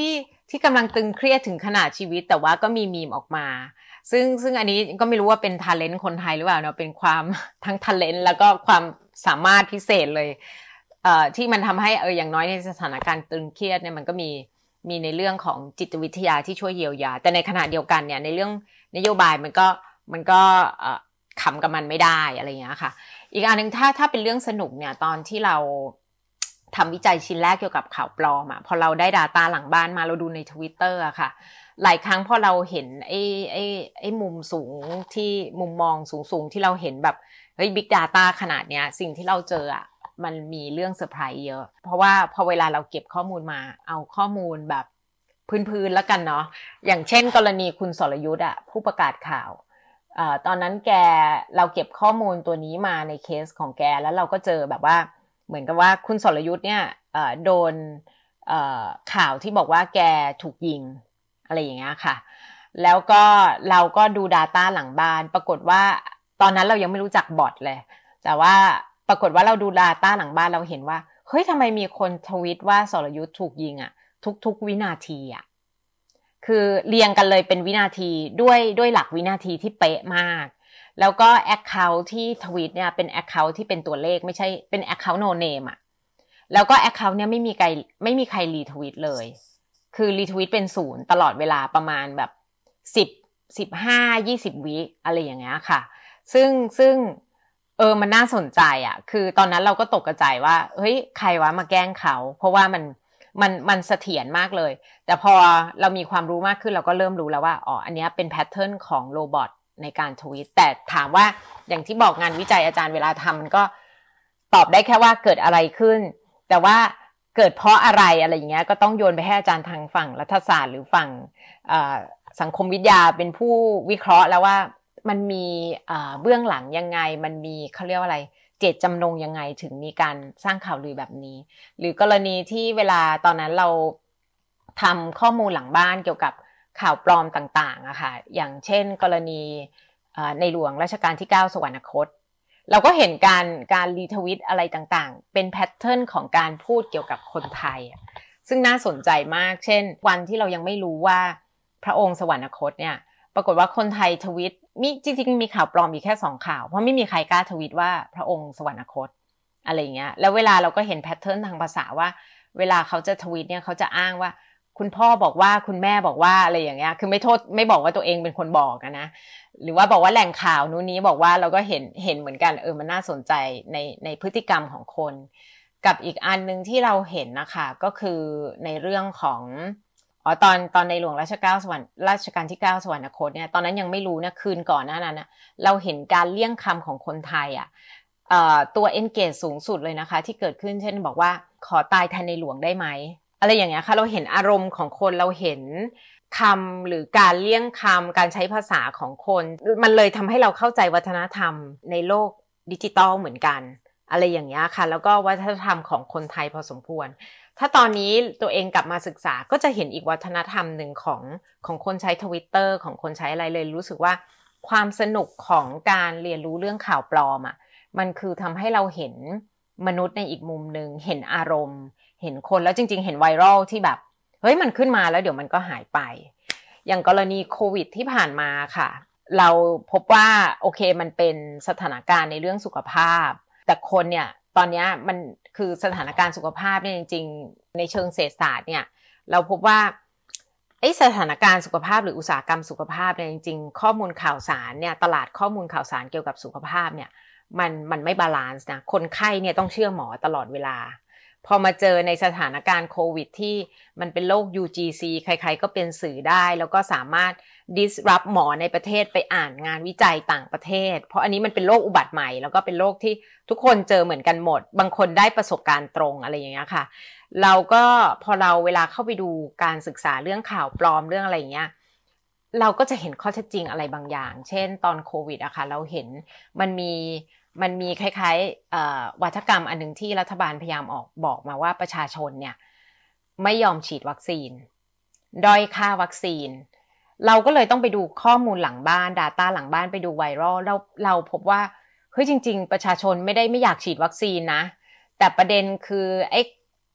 ที่กำลังตึงเครียดถึงขนาดชีวิตแต่ว่าก็มีมีมออกมาซึ่งซึ่งอันนี้ก็ไม่รู้ว่าเป็น talent คนไทยหรือเปล่าเนาะเป็นความทั้ง talent แล้วก็ความสามารถพิเศษเลยเอ่อที่มันทำให้เอออย่างน้อยในสถานการณ์ตึงเครียดเนี่ยมันก็มีมีในเรื่องของจิตวิทยาที่ช่วยเยียวยาแต่ในขณะเดียวกันเนี่ยในเรื่องนโยบายมันก็มันก็เอ่อขำกับมันไม่ได้อะไรอย่างเงี้ยค่ะอีกอันนึงถ้าถ้าเป็นเรื่องสนุกเนี่ยตอนที่เราทำวิจัยชิ้นแรกเกี่ยวกับข่าวปลอมอ่ะพอเราได้ data หลังบ้านมาเราดูใน Twitter อะค่ะหลายครั้งพอเราเห็นไอ้ไอ้ไอ้มุมสูงที่มุมมองสูงๆที่เราเห็นแบบเฮ้ย Big Data ขนาดเนี้ยสิ่งที่เราเจออ่ะมันมีเรื่องเซอร์ไพรส์เยอะเพราะว่าพอเวลาเราเก็บข้อมูลมาเอาข้อมูลแบบพื้นๆแล้วกันเนาะอย่างเช่นกรณีคุณสรยุทธ์อ่ะผู้ประกาศข่าวเอ่อตอนนั้นแกเราเก็บข้อมูลตัวนี้มาในเคสของแกแล้วเราก็เจอแบบว่าเหมือนกับว่าคุณสรยุทธ์เนี่ยเอ่อโดนเอ่อข่าวที่บอกว่าแกถูกยิงอะไรอย่างเงี้ยค่ะแล้วก็เราก็ดู data หลังบ้านปรากฏว่าตอนนั้นเรายังไม่รู้จักบอทเลยแต่ว่าปรากฏว่าเราดู data หลังบ้านเราเห็นว่าเฮ้ยทำไมมีคนทวีตว่าสรยุทธ์ถูกยิงอ่ะทุกๆวินาทีอ่ะคือเรียงกันเลยเป็นวินาทีด้วยด้วยหลักวินาทีที่เป๊ะมากแล้วก็ account ที่ทวีตเนี่ยเป็น account ที่เป็นตัวเลขไม่ใช่เป็น account no name อ่ะแล้วก็ account เนี่ยไม่มีใครไม่มีใครรีทวีตเลยคือรีทวีตเป็นศูนย์ตลอดเวลาประมาณแบบสิบ สิบห้า ยี่สิบวิอะไรอย่างเงี้ยค่ะซึ่งซึ่งเออมันน่าสนใจอ่ะคือตอนนั้นเราก็ตกกระจายว่าเฮ้ยใครวะมาแกล้งเขาเพราะว่ามันมันมันเสถียรมากเลยแต่พอเรามีความรู้มากขึ้นเราก็เริ่มรู้แล้วว่าอ๋ออันนี้เป็นแพทเทิร์นของโรบอทในการทวีตแต่ถามว่าอย่างที่บอกงานวิจัยอาจารย์เวลาทำมันก็ตอบได้แค่ว่าเกิดอะไรขึ้นแต่ว่าเกิดเพราะอะไรอะไรอย่างเงี้ยก็ต้องโยนไปให้อาจารย์ทางฝั่งรัฐศาสตร์หรือฝั่งสังคมวิทยาเป็นผู้วิเคราะห์แล้วว่ามันมีเบื้องหลังยังไงมันมีเขาเรียกว่าอะไรเจตจำนงยังไงถึงมีการสร้างข่าวลือแบบนี้หรือกรณีที่เวลาตอนนั้นเราทำข้อมูลหลังบ้านเกี่ยวกับข่าวปลอมต่างๆอะค่ะอย่างเช่นกรณีในหลวงรัชกาลที่เก้าสวรรคตเราก็เห็นการการรีทวิตอะไรต่างๆเป็นแพทเทิร์นของการพูดเกี่ยวกับคนไทยซึ่งน่าสนใจมากเช่นวันที่เรายังไม่รู้ว่าพระองค์สวรรคตเนี่ยปรากฏว่าคนไทยทวิตมีจริงๆมีข่าวปลอมอีกแค่สองข่าวเพราะไม่มีใครกล้าทวิตว่าพระองค์สวรรคตอะไรอย่างเงี้ยแล้วเวลาเราก็เห็นแพทเทิร์นทางภาษาว่าเวลาเขาจะทวิตเนี่ยเขาจะอ้างว่าคุณพ่อบอกว่าคุณแม่บอกว่าอะไรอย่างเงี้ยคือไม่โทษไม่บอกว่าตัวเองเป็นคนบอกนะหรือว่าบอกว่าแหล่งข่าวนู้นนี้บอกว่าเราก็เห็นเห็นเหมือนกันเออมันน่าสนใจในในพฤติกรรมของคนกับอีกอันนึงที่เราเห็นนะคะก็คือในเรื่องของอ๋อตอนตอนในหลวงรัชกาลสวรรค์รัชกาลที่เก้าสวรรคตเนี่ยตอนนั้นยังไม่รู้นะคืนก่อนหน้านั้นนะเราเห็นการเลี่ยงคำของคนไทยอ่ะเอ่อตัว engage สูงสุดเลยนะคะที่เกิดขึ้นเช่นบอกว่าขอตายแทนในหลวงได้ไหมอะไรอย่างเงี้ยค่ะเราเห็นอารมณ์ของคนเราเห็นคำหรือการเลี่ยงคำการใช้ภาษาของคนมันเลยทำให้เราเข้าใจวัฒนธรรมในโลกดิจิตอลเหมือนกันอะไรอย่างเงี้ยค่ะแล้วก็วัฒนธรรมของคนไทยพอสมควรถ้าตอนนี้ตัวเองกลับมาศึกษาก็จะเห็นอีกวัฒนธรรมหนึ่งของของคนใช้ Twitter ของคนใช้อะไรเลยรู้สึกว่าความสนุกของการเรียนรู้เรื่องข่าวปลอมอ่ะมันคือทำให้เราเห็นมนุษย์ในอีกมุมนึงเห็นอารมณ์เห็นคนแล้วจริงๆเห็นไวรัลที่แบบเฮ้ยมันขึ้นมาแล้วเดี๋ยวมันก็หายไปอย่างกรณีโควิดที่ผ่านมาค่ะเราพบว่าโอเคมันเป็นสถานการณ์ในเรื่องสุขภาพแต่คนเนี่ยตอนนี้มันคือสถานการณ์สุขภาพเนี่ยจริงๆในเชิงเศรษฐศาสตร์เนี่ยเราพบว่าไอ้สถานการณ์สุขภาพหรืออุตสาหกรรมสุขภาพเนี่ยจริงๆข้อมูลข่าวสารเนี่ยตลาดข้อมูลข่าวสารเกี่ยวกับสุขภาพเนี่ยมันมันไม่บาลานซ์นะคนไข้เนี่ยต้องเชื่อหมอตลอดเวลาพอมาเจอในสถานการณ์โควิดที่มันเป็นโรค ยู จี ซี ใครๆก็เป็นสื่อได้แล้วก็สามารถ disrupt หมอในประเทศไปอ่านงานวิจัยต่างประเทศเพราะอันนี้มันเป็นโรคอุบัติใหม่แล้วก็เป็นโรคที่ทุกคนเจอเหมือนกันหมดบางคนได้ประสบการณ์ตรงอะไรอย่างเงี้ยค่ะเราก็พอเราเวลาเข้าไปดูการศึกษาเรื่องข่าวปลอมเรื่องอะไรอย่างเงี้ยเราก็จะเห็นข้อเท็จจริงอะไรบางอย่างเช่นตอนโควิดอะค่ะเราเห็นมันมีมันมีคล้ายๆวัฒกรรมอันนึงที่รัฐบาลพยายามออกบอกมาว่าประชาชนเนี่ยไม่ยอมฉีดวัคซีนด้อยค่าวัคซีนเราก็เลยต้องไปดูข้อมูลหลังบ้าน data หลังบ้านไปดูไวรัลเราเราพบว่าเฮ้ยจริงๆประชาชนไม่ได้ไม่อยากฉีดวัคซีนนะแต่ประเด็นคือไอ้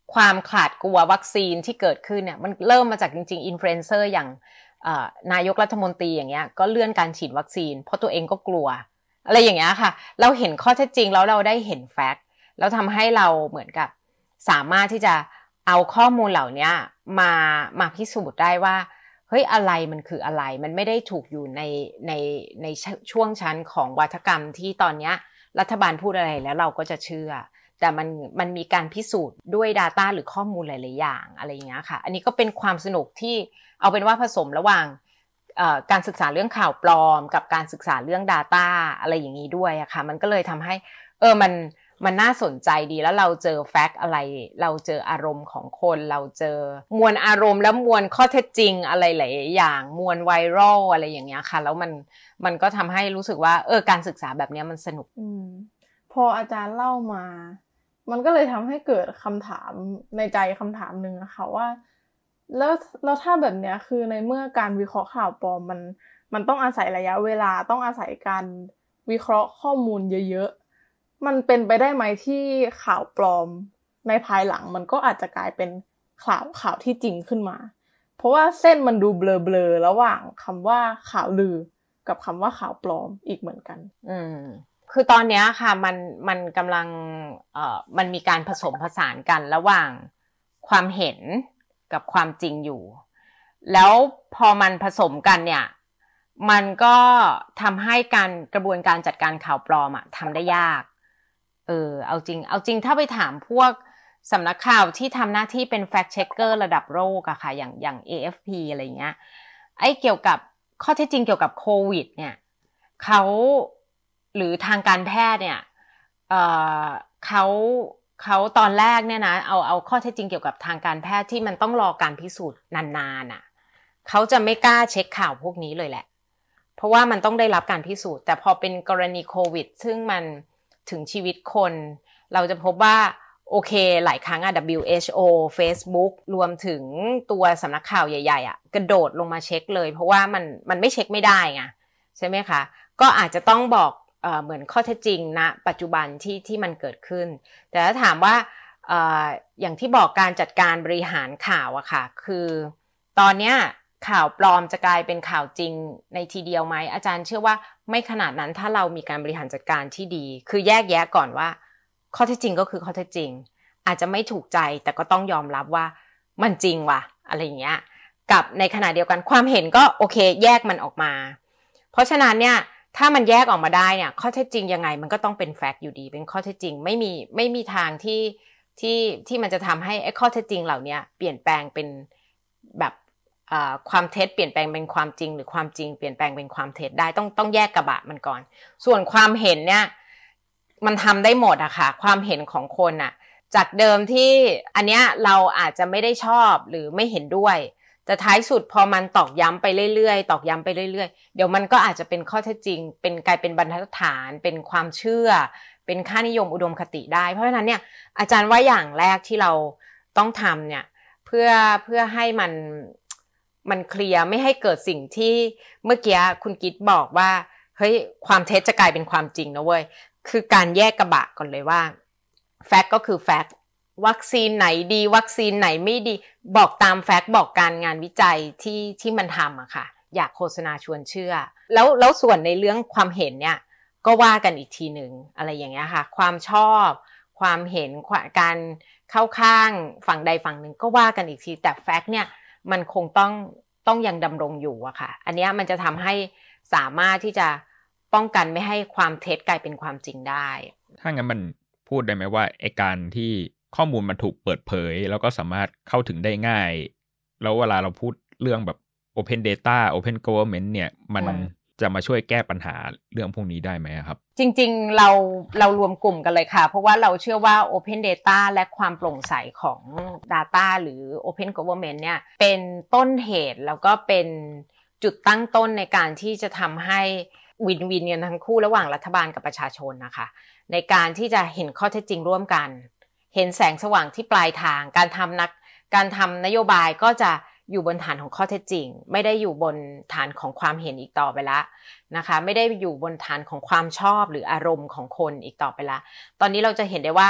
ความขาดกลัววัคซีนที่เกิดขึ้นเนี่ยมันเริ่มมาจากจริงๆอินฟลูเอนเซอร์อย่างนายกรัฐมนตรีอย่างเงี้ยก็เลื่อนการฉีดวัคซีนเพราะตัวเองก็กลัวอะไรอย่างเงี้ยค่ะเราเห็นข้อเท็จจริงแล้วเราได้เห็นแฟกต์แล้วทำให้เราเหมือนกับสามารถที่จะเอาข้อมูลเหล่านี้มามาพิสูจน์ได้ว่าเฮ้ยอะไรมันคืออะไรมันไม่ได้ถูกอยู่ในในในช่วงชั้นของวัฒกรรมที่ตอนนี้รัฐบาลพูดอะไรแล้วเราก็จะเชื่อแต่มันมันมีการพิสูจน์ด้วย data หรือข้อมูลหลายๆอย่างอะไรอย่างเงี้ยค่ะอันนี้ก็เป็นความสนุกที่เอาเป็นว่าผสมระหว่างการศึกษาเรื่องข่าวปลอมกับการศึกษาเรื่อง data อะไรอย่างนี้ด้วยอะค่ะมันก็เลยทำให้เออมันมันน่าสนใจดีแล้วเราเจอแฟกต์อะไรเราเจออารมณ์ของคนเราเจอมวลอารมณ์และมวลข้อเท็จจริงอะไรหลายอย่างมวลไวรัลอะไรอย่างเงี้ยค่ะแล้วมันมันก็ทำให้รู้สึกว่าเออการศึกษาแบบนี้มันสนุกอืมพออาจารย์เล่ามามันก็เลยทำให้เกิดคำถามในใจคำถามนึงอะค่ะว่าแล้วแล้วถ้าแบบเนี้ยคือในเมื่อการวิเคราะห์ข่าวปลอมมันมันต้องอาศัยระยะเวลาต้องอาศัยการวิเคราะห์ข้อมูลเยอะๆมันเป็นไปได้ไหมที่ข่าวปลอมในภายหลังมันก็อาจจะกลายเป็นข่าวข่าวที่จริงขึ้นมาเพราะว่าเส้นมันดูเบลอๆระหว่างคำว่าข่าวลือกับคำว่าข่าวปลอมอีกเหมือนกันอืมคือตอนนี้ค่ะมันมันกำลังเอ่อมันมีการผสมผสานกันระหว่างความเห็นกับความจริงอยู่แล้วพอมันผสมกันเนี่ยมันก็ทำให้การกระบวนการจัดการข่าวปลอมอะทำได้ยากเออเอาจริงเอาจริงถ้าไปถามพวกสำนักข่าวที่ทำหน้าที่เป็น fact checker ระดับโลกอะค่ะอย่างอย่าง เอ เอฟ พี อะไรเงี้ยไอ้เกี่ยวกับข้อเท็จจริงเกี่ยวกับโควิดเนี่ยเขาหรือทางการแพทย์เนี่ยเอ่อเขาเขาตอนแรกเนี่ยนะเอาเอาข้อเท็จจริงเกี่ยวกับทางการแพทย์ที่มันต้องรอการพิสูจน์นานๆอ่ะเขาจะไม่กล้าเช็คข่าวพวกนี้เลยแหละเพราะว่ามันต้องได้รับการพิสูจน์แต่พอเป็นกรณีโควิดซึ่งมันถึงชีวิตคนเราจะพบว่าโอเคหลายครั้งอะ ดับเบิลยู เอช โอ Facebook รวมถึงตัวสำนักข่าวใหญ่ๆอะกระโดดลงมาเช็คเลยเพราะว่ามันมันไม่เช็คไม่ได้ไงใช่ไหมคะก็อาจจะต้องบอกเอ่อเหมือนข้อเท็จจริงณปัจจุบันที่ที่มันเกิดขึ้นแต่ถ้าถามว่าเอ่ออย่างที่บอกการจัดการบริหารข่าวอะค่ะคือตอนเนี้ยข่าวปลอมจะกลายเป็นข่าวจริงในทีเดียวไหมอาจารย์เชื่อว่าไม่ขนาดนั้นถ้าเรามีการบริหารจัดการที่ดีคือแยกแยะก่อนว่าข้อเท็จจริงก็คือข้อเท็จจริงอาจจะไม่ถูกใจแต่ก็ต้องยอมรับว่ามันจริงว่ะอะไรอย่างเงี้ยกับในขณะเดียวกันความเห็นก็โอเคแยกมันออกมาเพราะฉะนั้นเนี่ยถ้ามันแยกออกมาได้เนี่ยข้อเท็จจริงยังไงมันก็ต้องเป็นแฟกต์อยู่ดีเป็นข้อเท็จจริงไม่มีไม่มีทางที่ที่ที่มันจะทำให้ไอ้ข้อเท็จจริงเหล่านี้เปลี่ยนแปลงเป็นแบบความเท็จเปลี่ยนแปลงเป็นความจริงหรือความจริงเปลี่ยนแปลงเป็นความเท็จได้ต้องต้องแยกกระบะมันก่อนส่วนความเห็นเนี่ยมันทำได้หมดอะค่ะความเห็นของคนอะจากเดิมที่อันเนี้ยเราอาจจะไม่ได้ชอบหรือไม่เห็นด้วยแต่ท้ายสุดพอมันตอกย้ำไปเรื่อยๆตอกย้ำไปเรื่อยๆเดี๋ยวมันก็อาจจะเป็นข้อเท็จจริงเป็นกลายเป็นบรรทัดฐานเป็นความเชื่อเป็นค่านิยมอุดมคติได้เพราะฉะนั้นเนี่ยอาจารย์ว่าอย่างแรกที่เราต้องทำเนี่ยเพื่อเพื่อให้มันมันเคลียร์ไม่ให้เกิดสิ่งที่เมื่อกี้คุณกิ๊ดบอกว่าเฮ้ยความเท็จจะกลายเป็นความจริงนะเว้ยคือการแยกกระบะก่อนเลยว่าแฟกต์ก็คือแฟกต์วัคซีนไหนดีวัคซีนไหนไม่ดีบอกตามแฟกต์บอกการงานวิจัยที่ที่มันทำอะค่ะอยากโฆษณาชวนเชื่อแล้วแล้วส่วนในเรื่องความเห็นเนี่ยก็ว่ากันอีกทีหนึ่งอะไรอย่างเงี้ยค่ะความชอบความเห็นการเข้าข้างฝั่งใดฝั่งหนึ่งก็ว่ากันอีกทีแต่แฟกต์เนี่ยมันคงต้องต้องยังดำรงอยู่อะค่ะอันนี้มันจะทำให้สามารถที่จะป้องกันไม่ให้ความเท็จกลายเป็นความจริงได้ถ้างั้นมันพูดได้ไหมว่าไอ้การที่ข้อมูลมันถูกเปิดเผยแล้วก็สามารถเข้าถึงได้ง่ายแล้วเวลาเราพูดเรื่องแบบ Open Data Open Government เนี่ยมันจะมาช่วยแก้ปัญหาเรื่องพวกนี้ได้ไหมครับจริงๆเราเรารวมกลุ่มกันเลยค่ะเพราะว่าเราเชื่อว่า Open Data และความโปร่งใสของ Data หรือ Open Government เนี่ยเป็นต้นเหตุแล้วก็เป็นจุดตั้งต้นในการที่จะทำให้วินวินกันทั้งคู่ระหว่างรัฐบาลกับประชาชนนะคะในการที่จะเห็นข้อเท็จจริงร่วมกันเห็นแสงสว่างที่ปลายทางการทำนักการทำนโยบายก็จะอยู่บนฐานของข้อเท็จจริงไม่ได้อยู่บนฐานของความเห็นอีกต่อไปละนะคะไม่ได้อยู่บนฐานของความชอบหรืออารมณ์ของคนอีกต่อไปละตอนนี้เราจะเห็นได้ว่า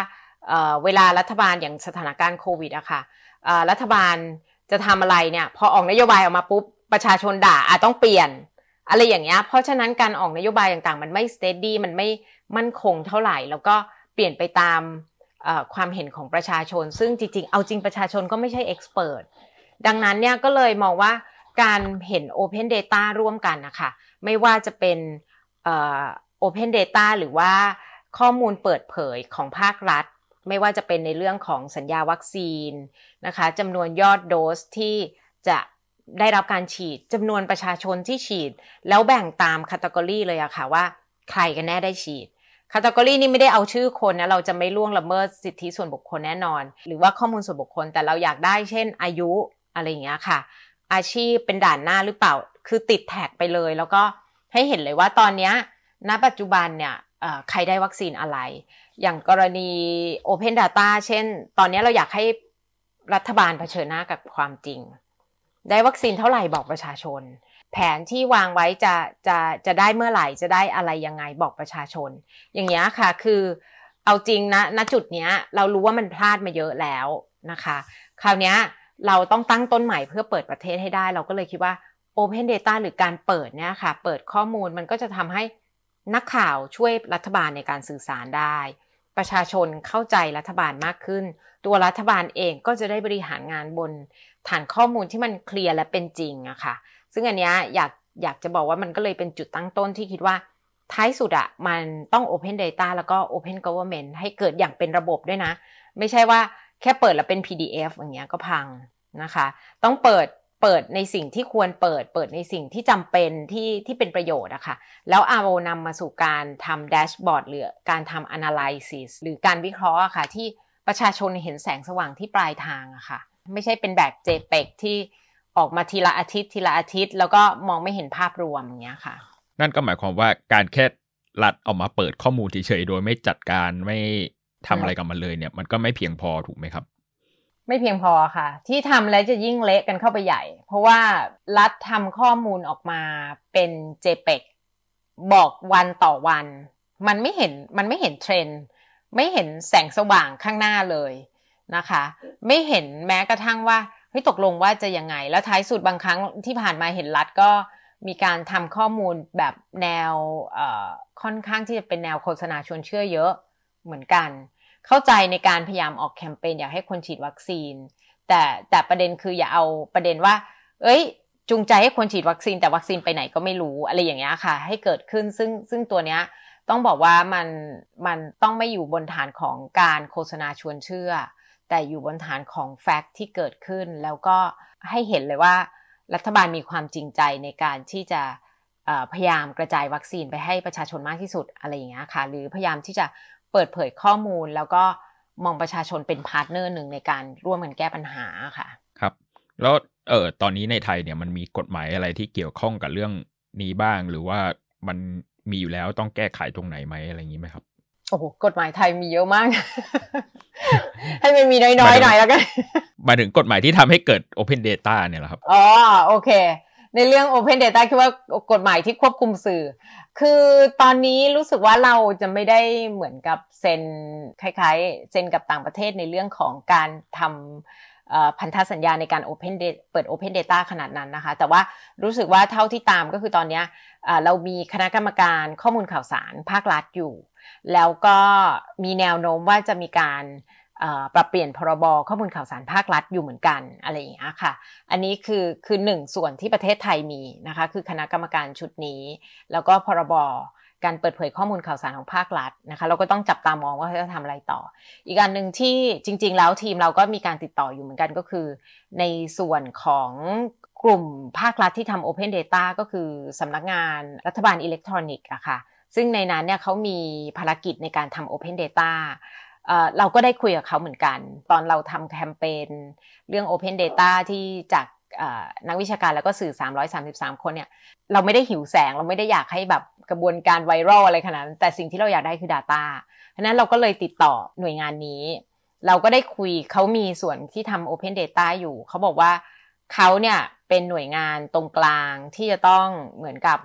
เอ่อเวลารัฐบาลอย่างสถานการณ์โควิดอะค่ะเอ่อรัฐบาลจะทำอะไรเนี่ยพอออกนโยบายออกมาปุ๊บประชาชนด่าอาจต้องเปลี่ยนอะไรอย่างเงี้ยเพราะฉะนั้นการออกนโยบายต่างๆมันไม่ steady มันไม่มั่นคงเท่าไหร่แล้วก็เปลี่ยนไปตามความเห็นของประชาชนซึ่งจริงๆเอาจริงประชาชนก็ไม่ใช่ expert ดังนั้นเนี่ยก็เลยมองว่าการเห็น Open Data ร่วมกันนะคะไม่ว่าจะเป็นเอ่อ Open Data หรือว่าข้อมูลเปิดเผยของภาครัฐไม่ว่าจะเป็นในเรื่องของสัญญาวัคซีนนะคะจำนวนยอดโดสที่จะได้รับการฉีดจำนวนประชาชนที่ฉีดแล้วแบ่งตามแคตตากรีเลยอะค่ะว่าใครกันแน่ได้ฉีดแคตตากรีนี่ไม่ได้เอาชื่อคนนะเราจะไม่ล่วงละเมิดสิทธิส่วนบุคคลแน่นอนหรือว่าข้อมูลส่วนบุคคลแต่เราอยากได้เช่นอายุอะไรอย่างเงี้ยค่ะอาชีพเป็นด่านหน้าหรือเปล่าคือติดแท็กไปเลยแล้วก็ให้เห็นเลยว่าตอนนี้ณปัจจุบันเนี่ยใครได้วัคซีนอะไรอย่างกรณี Open Data เช่นตอนนี้เราอยากให้รัฐบาลเผชิญหน้ากับความจริงได้วัคซีนเท่าไหร่บอกประชาชนแผนที่วางไว้จะจะจะได้เมื่อไหร่จะได้อะไรยังไงบอกประชาชนอย่างเงี้ยค่ะคือเอาจริงนะณจุดเนี้ยเรารู้ว่ามันพลาดมาเยอะแล้วนะคะคราวเนี้ยเราต้องตั้งต้นใหม่เพื่อเปิดประเทศให้ได้เราก็เลยคิดว่า Open Data หรือการเปิดเนี่ยค่ะเปิดข้อมูลมันก็จะทำให้นักข่าวช่วยรัฐบาลในการสื่อสารได้ประชาชนเข้าใจรัฐบาลมากขึ้นตัวรัฐบาลเองก็จะได้บริหารงานบนฐานข้อมูลที่มันเคลียร์และเป็นจริงอะค่ะซึ่งอันเนี้ยอยากอยากจะบอกว่ามันก็เลยเป็นจุดตั้งต้นที่คิดว่าท้ายสุดอะมันต้อง Open Data แล้วก็ Open Government ให้เกิดอย่างเป็นระบบด้วยนะไม่ใช่ว่าแค่เปิดแล้วเป็น พี ดี เอฟ อย่างเงี้ยก็พังนะคะต้องเปิดเปิดในสิ่งที่ควรเปิดเปิดในสิ่งที่จำเป็นที่ที่เป็นประโยชน์อะค่ะแล้วเอานำมาสู่การทำแดชบอร์ดหรือการทำ analysis หรือการวิเคราะห์อะค่ะที่ประชาชนเห็นแสงสว่างที่ปลายทางอะค่ะไม่ใช่เป็นแบบ เจ พี อี จี ที่ออกมาทีละอาทิตย์ทีละอาทิตย์แล้วก็มองไม่เห็นภาพรวมอย่างเงี้ยค่ะนั่นก็หมายความว่าการแค่รัฐออกมาเปิดข้อมูลเฉยๆโดยไม่จัดการไม่ทำอะไรกับมันเลยเนี่ยมันก็ไม่เพียงพอถูกไหมครับไม่เพียงพอค่ะที่ทำแล้วจะยิ่งเละกันเข้าไปใหญ่เพราะว่ารัฐทำข้อมูลออกมาเป็น เจ พี อี จี บอกวันต่อวันมันไม่เห็นมันไม่เห็นเทรนด์ไม่เห็นแสงสว่างข้างหน้าเลยนะคะไม่เห็นแม้กระทั่งว่าเฮ้ยตกลงว่าจะยังไงแล้วท้ายสุดบางครั้งที่ผ่านมาเห็นรัฐก็มีการทำข้อมูลแบบแนวเอ่อค่อนข้างที่จะเป็นแนวโฆษณาชวนเชื่อเยอะเหมือนกันเข้าใจในการพยายามออกแคมเปญอยากให้คนฉีดวัคซีนแต่แต่ประเด็นคืออย่าเอาประเด็นว่าเอ้ยจูงใจให้คนฉีดวัคซีนแต่วัคซีนไปไหนก็ไม่รู้อะไรอย่างเงี้ยค่ะให้เกิดขึ้นซึ่งซึ่งตัวเนี้ยต้องบอกว่ามันมันต้องไม่อยู่บนฐานของการโฆษณาชวนเชื่อแต่อยู่บนฐานของแฟกต์ที่เกิดขึ้นแล้วก็ให้เห็นเลยว่ารัฐบาลมีความจริงใจในการที่จะพยายามกระจายวัคซีนไปให้ประชาชนมากที่สุดอะไรอย่างเงี้ยค่ะหรือพยายามที่จะเปิดเผยข้อมูลแล้วก็มองประชาชนเป็นพาร์ทเนอร์หนึ่งในการร่วมกันแก้ปัญหาค่ะครับแล้วเออตอนนี้ในไทยเนี่ยมันมีกฎหมายอะไรที่เกี่ยวข้องกับเรื่องนี้บ้างหรือว่ามันมีอยู่แล้วต้องแก้ไขตรงไหนไหมอะไรอย่างนี้ไหมครับโอ้โหกฎหมายไทยมีเยอะมาก ให้มันมีน้อยๆหน่อยแล้วกันหมายถึงกฎหมายที่ทำให้เกิด Open Data เนี่ยเหรอครับอ๋อโอเคในเรื่อง Open Data คือว่ากฎหมายที่ควบคุมสื่อคือตอนนี้รู้สึกว่าเราจะไม่ได้เหมือนกับเซ็นคล้ายๆเซ็นกับต่างประเทศในเรื่องของการทำพันธสัญญาในการ Open Data เปิด Open Data ขนาดนั้นนะคะแต่ว่ารู้สึกว่าเท่าที่ตามก็คือตอนนี้เรามีคณะกรรมการข้อมูลข่าวสารภาครัฐอยู่แล้วก็มีแนวโน้มว่าจะมีการปรับเปลี่ยนพรบข้อมูลข่าวสารภาครัฐอยู่เหมือนกันอะไรอย่างเงี้ยค่ะอันนี้คือคือหนึ่งส่วนที่ประเทศไทยมีนะคะคือคณะกรรมการชุดนี้แล้วก็พรบการเปิดเผยข้อมูลข่าวสารของภาครัฐนะคะเราก็ต้องจับตามองว่าเขาจะทำอะไรต่ออีกอันหนึ่งที่จริงๆแล้วทีมเราก็มีการติดต่ออยู่เหมือนกันก็คือในส่วนของกลุ่มภาครัฐที่ทำ Open Data ก็คือสำนักงานรัฐบาลอิเล็กทรอนิกส์อะค่ะซึ่งในนั้นเนี่ยเขามีภารกิจในการทำ Open Data เอ่อเราก็ได้คุยกับเขาเหมือนกันตอนเราทำแคมเปญเรื่อง Open Data ที่จากนักวิชาการแล้วก็สื่อสามร้อยสามสิบสามคนเนี่ยเราไม่ได้หิวแสงเราไม่ได้อยากให้แบบกระบวนการไวรัลอะไรขนาดนั้นแต่สิ่งที่เราอยากได้คือ data เพราะนั้นเราก็เลยติดต่อหน่วยงานนี้เราก็ได้คุยเขามีส่วนที่ทำ Open Data อยู่เขาบอกว่าเขาเนี่ยเป็นหน่วยงานตรงกลางที่จะต้องเหมือนกับ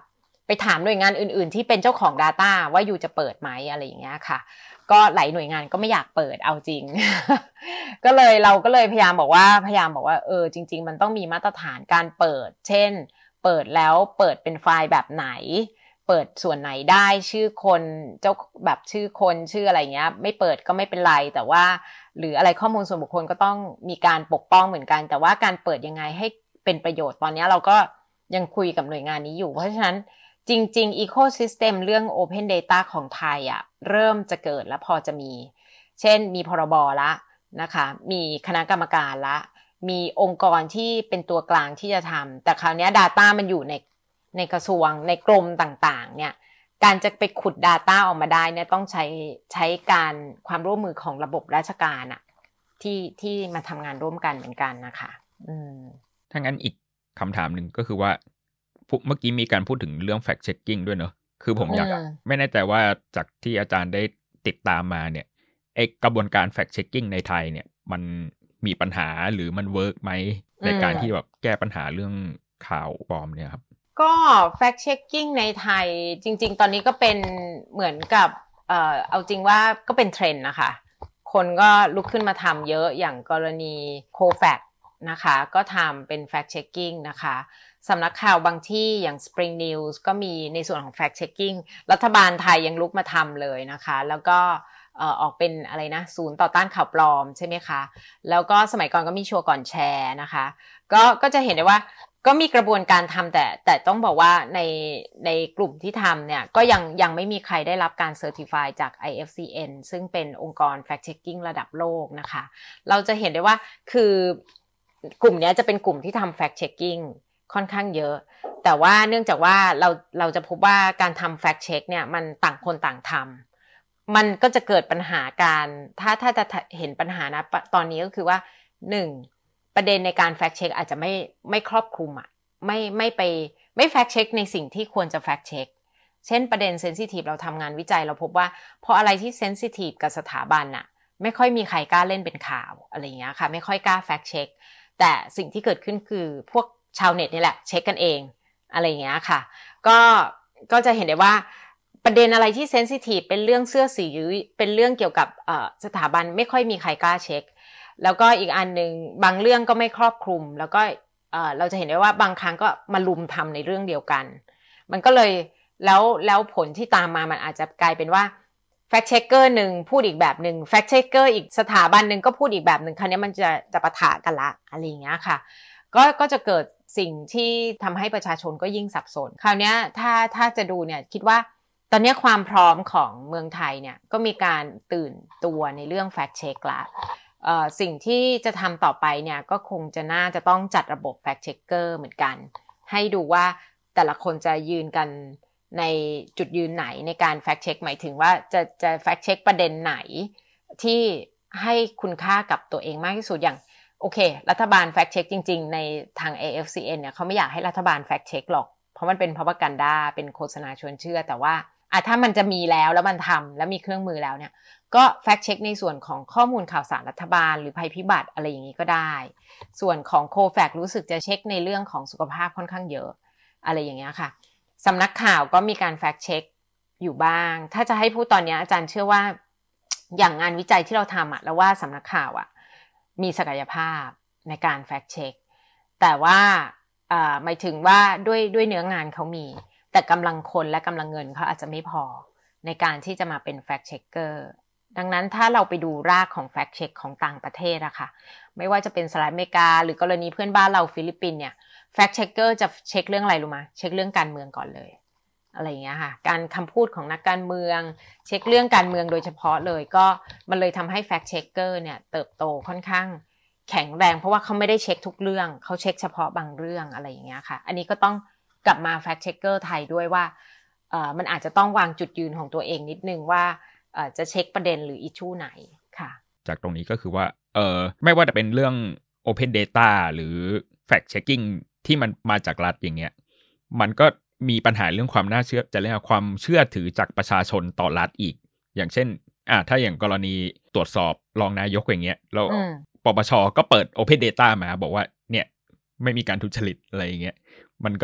ไปถามหน่วยงานอื่นๆที่เป็นเจ้าของ data ว่าอยู่จะเปิดไหมอะไรอย่างเงี้ยค่ะก็หลายหน่วยงานก็ไม่อยากเปิดเอาจริง ก็เลยเราก็เลยพยายามบอกว่าพยายามบอกว่าเออจริงๆมันต้องมีมาตรฐานการเปิดเช่นเปิดแล้วเปิดเป็นไฟล์แบบไหนเปิดส่วนไหนได้ชื่อคนเจ้าแบบชื่อคนชื่ออะไรเงี้ยไม่เปิดก็ไม่เป็นไรแต่ว่าหรืออะไรข้อมูลส่วนบุคคลก็ต้องมีการปกป้องเหมือนกันแต่ว่าการเปิดยังไงให้เป็นประโยชน์ตอนนี้เราก็ยังคุยกับหน่วยงานนี้อยู่เพราะฉะนั้นจริงๆ ecosystem เรื่อง Open Data ของไทยอ่ะเริ่มจะเกิดแล้วพอจะมีเช่นมีพรบละนะคะมีคณะกรรมการละมีองค์กรที่เป็นตัวกลางที่จะทำแต่คราวนี้ data มันอยู่ในในกระทรวงในกรมต่างๆเนี่ยการจะไปขุด data ออกมาได้เนี่ยต้องใช้ใช้การความร่วมมือของระบบราชการอะที่ที่มาทำงานร่วมกันเหมือนกันนะคะอืมถ้างั้นอีกคำถามหนึ่งก็คือว่าเมื่อกี้มีการพูดถึงเรื่อง fact checking ด้วยเนอะคือผมอยากไม่แน่ใจว่าจากที่อาจารย์ได้ติดตามมาเนี่ยไอกระบวนการ fact checking ในไทยเนี่ยมันมีปัญหาหรือมันเวิร์กไหมในการที่แบบแก้ปัญหาเรื่องข่าวปลอมเนี่ยครับก็ fact checking ในไทยจริงๆตอนนี้ก็เป็นเหมือนกับเอ่อเอาจริงว่าก็เป็นเทรนด์นะคะคนก็ลุกขึ้นมาทำเยอะอย่างกรณี Cofact นะคะก็ทำเป็น fact checking นะคะสำนักข่าวบางที่อย่าง Spring News ก็มีในส่วนของ fact checking รัฐบาลไทยยังลุกมาทำเลยนะคะแล้วก็เอ่อออกเป็นอะไรนะศูนย์ต่อต้านข่าวปลอมใช่ไหมคะแล้วก็สมัยก่อนก็มีชัวร์ก่อนแชร์นะคะก็ก็จะเห็นได้ว่าก็มีกระบวนการทำแต่แต่ต้องบอกว่าในในกลุ่มที่ทำเนี่ยก็ยังยังไม่มีใครได้รับการเซอร์ติฟายจาก ไอ เอฟ ซี เอ็น ซึ่งเป็นองค์กร fact checking ระดับโลกนะคะเราจะเห็นได้ว่าคือกลุ่มนี้จะเป็นกลุ่มที่ทำ fact checking ค่อนข้างเยอะแต่ว่าเนื่องจากว่าเราเราจะพบว่าการทำ fact check เนี่ยมันต่างคนต่างทำมันก็จะเกิดปัญหาการถ้าถ้าจะเห็นปัญหานะตอนนี้ก็คือว่าหนึ่งประเด็นในการ fact check อาจจะไม่ไม่ครอบคลุมอ่ะไม่ไม่ไปไม่ fact check ในสิ่งที่ควรจะ fact check เช่นประเด็น sensitive เราทำงานวิจัยเราพบว่าพออะไรที่ sensitive กับสถาบันอ่ะไม่ค่อยมีใครกล้าเล่นเป็นข่าวอะไรอย่างเงี้ยค่ะไม่ค่อยกล้า fact check แต่สิ่งที่เกิดขึ้นคือพวกชาวเน็ตนี่แหละเช็คกันเองอะไรอย่างเงี้ยค่ะก็ก็จะเห็นได้ว่าประเด็นอะไรที่เซนซิทีฟเป็นเรื่องเสื้อสีหรือเป็นเรื่องเกี่ยวกับสถาบันไม่ค่อยมีใครกล้าเช็คแล้วก็อีกอันนึงบางเรื่องก็ไม่ครอบคลุมแล้วก็เราจะเห็นได้ว่าบางครั้งก็มาลุมทำในเรื่องเดียวกันมันก็เลยแล้วแล้วผลที่ตามมามันอาจจะกลายเป็นว่าแฟกต์เช็คเกอร์หนึ่งพูดอีกแบบหนึ่งแฟกต์เช็คเกอร์อีกสถาบันหนึ่งก็พูดอีกแบบหนึ่งคราวนี้มันจะจะปะทะกันละอะไรอย่างเงี้ยค่ะก็ก็จะเกิดสิ่งที่ทำให้ประชาชนก็ยิ่งสับสนคราวนี้ถ้าถ้าจะดูเนี่ยคิดว่าตอนนี้ความพร้อมของเมืองไทยเนี่ยก็มีการตื่นตัวในเรื่องแฟกต์เช็คละเอ่อสิ่งที่จะทำต่อไปเนี่ยก็คงจะน่าจะต้องจัดระบบแฟกต์เช็คเกอร์เหมือนกันให้ดูว่าแต่ละคนจะยืนกันในจุดยืนไหนในการแฟกต์เช็คหมายถึงว่าจะจะแฟกต์เช็คประเด็นไหนที่ให้คุณค่ากับตัวเองมากที่สุดอย่างโอเครัฐบาลแฟกต์เช็คจริงๆในทาง เอ เอฟ ซี เอ็น เนี่ยเขาไม่อยากให้รัฐบาลแฟกต์เช็คหรอกเพราะมันเป็นพาวกันดาเป็นโฆษณาชวนเชื่อแต่ว่าอ่ะถ้ามันจะมีแล้วแล้วมันทำแล้วมีเครื่องมือแล้วเนี่ยก็แฟกต์เช็คในส่วนของข้อมูลข่าวสารรัฐบาลหรือภัยพิบัติอะไรอย่างนี้ก็ได้ส่วนของโคแฟกรู้สึกจะเช็คในเรื่องของสุขภาพค่อนข้างเยอะอะไรอย่างเงี้ยค่ะสำนักข่าวก็มีการแฟกต์เช็คอยู่บ้างถ้าจะให้พูดตอนนี้อาจารย์เชื่อว่าอย่างงานวิจัยที่เราทำอ่ะแล้วว่าสำนักข่าวอ่ะมีศักยภาพในการแฟกต์เช็คแต่ว่าอ่าหมายถึงว่าด้วยด้วยเนื้องานเขามีแต่กำลังคนและกำลังเงินเขาอาจจะไม่พอในการที่จะมาเป็นแฟกต์เช็คเกอร์ดังนั้นถ้าเราไปดูรากของแฟกต์เช็คของต่างประเทศอะค่ะไม่ว่าจะเป็นสหรัฐอเมริกาหรือกรณีเพื่อนบ้านเราฟิลิปปินส์เนี่ยแฟกต์เช็คเกอร์จะเช็คเรื่องอะไรรู้มั้ยเช็คเรื่องการเมืองก่อนเลยอะไรอย่างเงี้ยค่ะการคำพูดของนักการเมืองเช็คเรื่องการเมืองโดยเฉพาะเลยก็มันเลยทำให้แฟกต์เช็คเกอร์เนี่ยเติบโตค่อนข้างแข็งแรงเพราะว่าเขาไม่ได้เช็คทุกเรื่องเขาเช็คเฉพาะบางเรื่องอะไรอย่างเงี้ยค่ะอันนี้ก็ต้องกลับมาแฟกต์เช็คเกอร์ไทยด้วยว่าเอ่อมันอาจจะต้องวางจุดยืนของตัวเองนิดนึงว่าเอ่อจะเช็คประเด็นหรืออิชชูไหนค่ะจากตรงนี้ก็คือว่าเอ่อไม่ว่าจะเป็นเรื่อง Open Data หรือ Fact Checking ที่มันมาจากรัฐอย่างเงี้ยมันก็มีปัญหาเรื่องความน่าเชื่อจะเรียกว่าความเชื่อถือจากประชาชนต่อรัฐอีกอย่างเช่นอ่าถ้าอย่างกรณีตรวจสอบรองนายกอย่างเงี้ยแล้วปปชก็เปิด Open Data มาบอกว่าเนี่ยไม่มีการทุจริตอะไรอย่างเงี้ยมันก็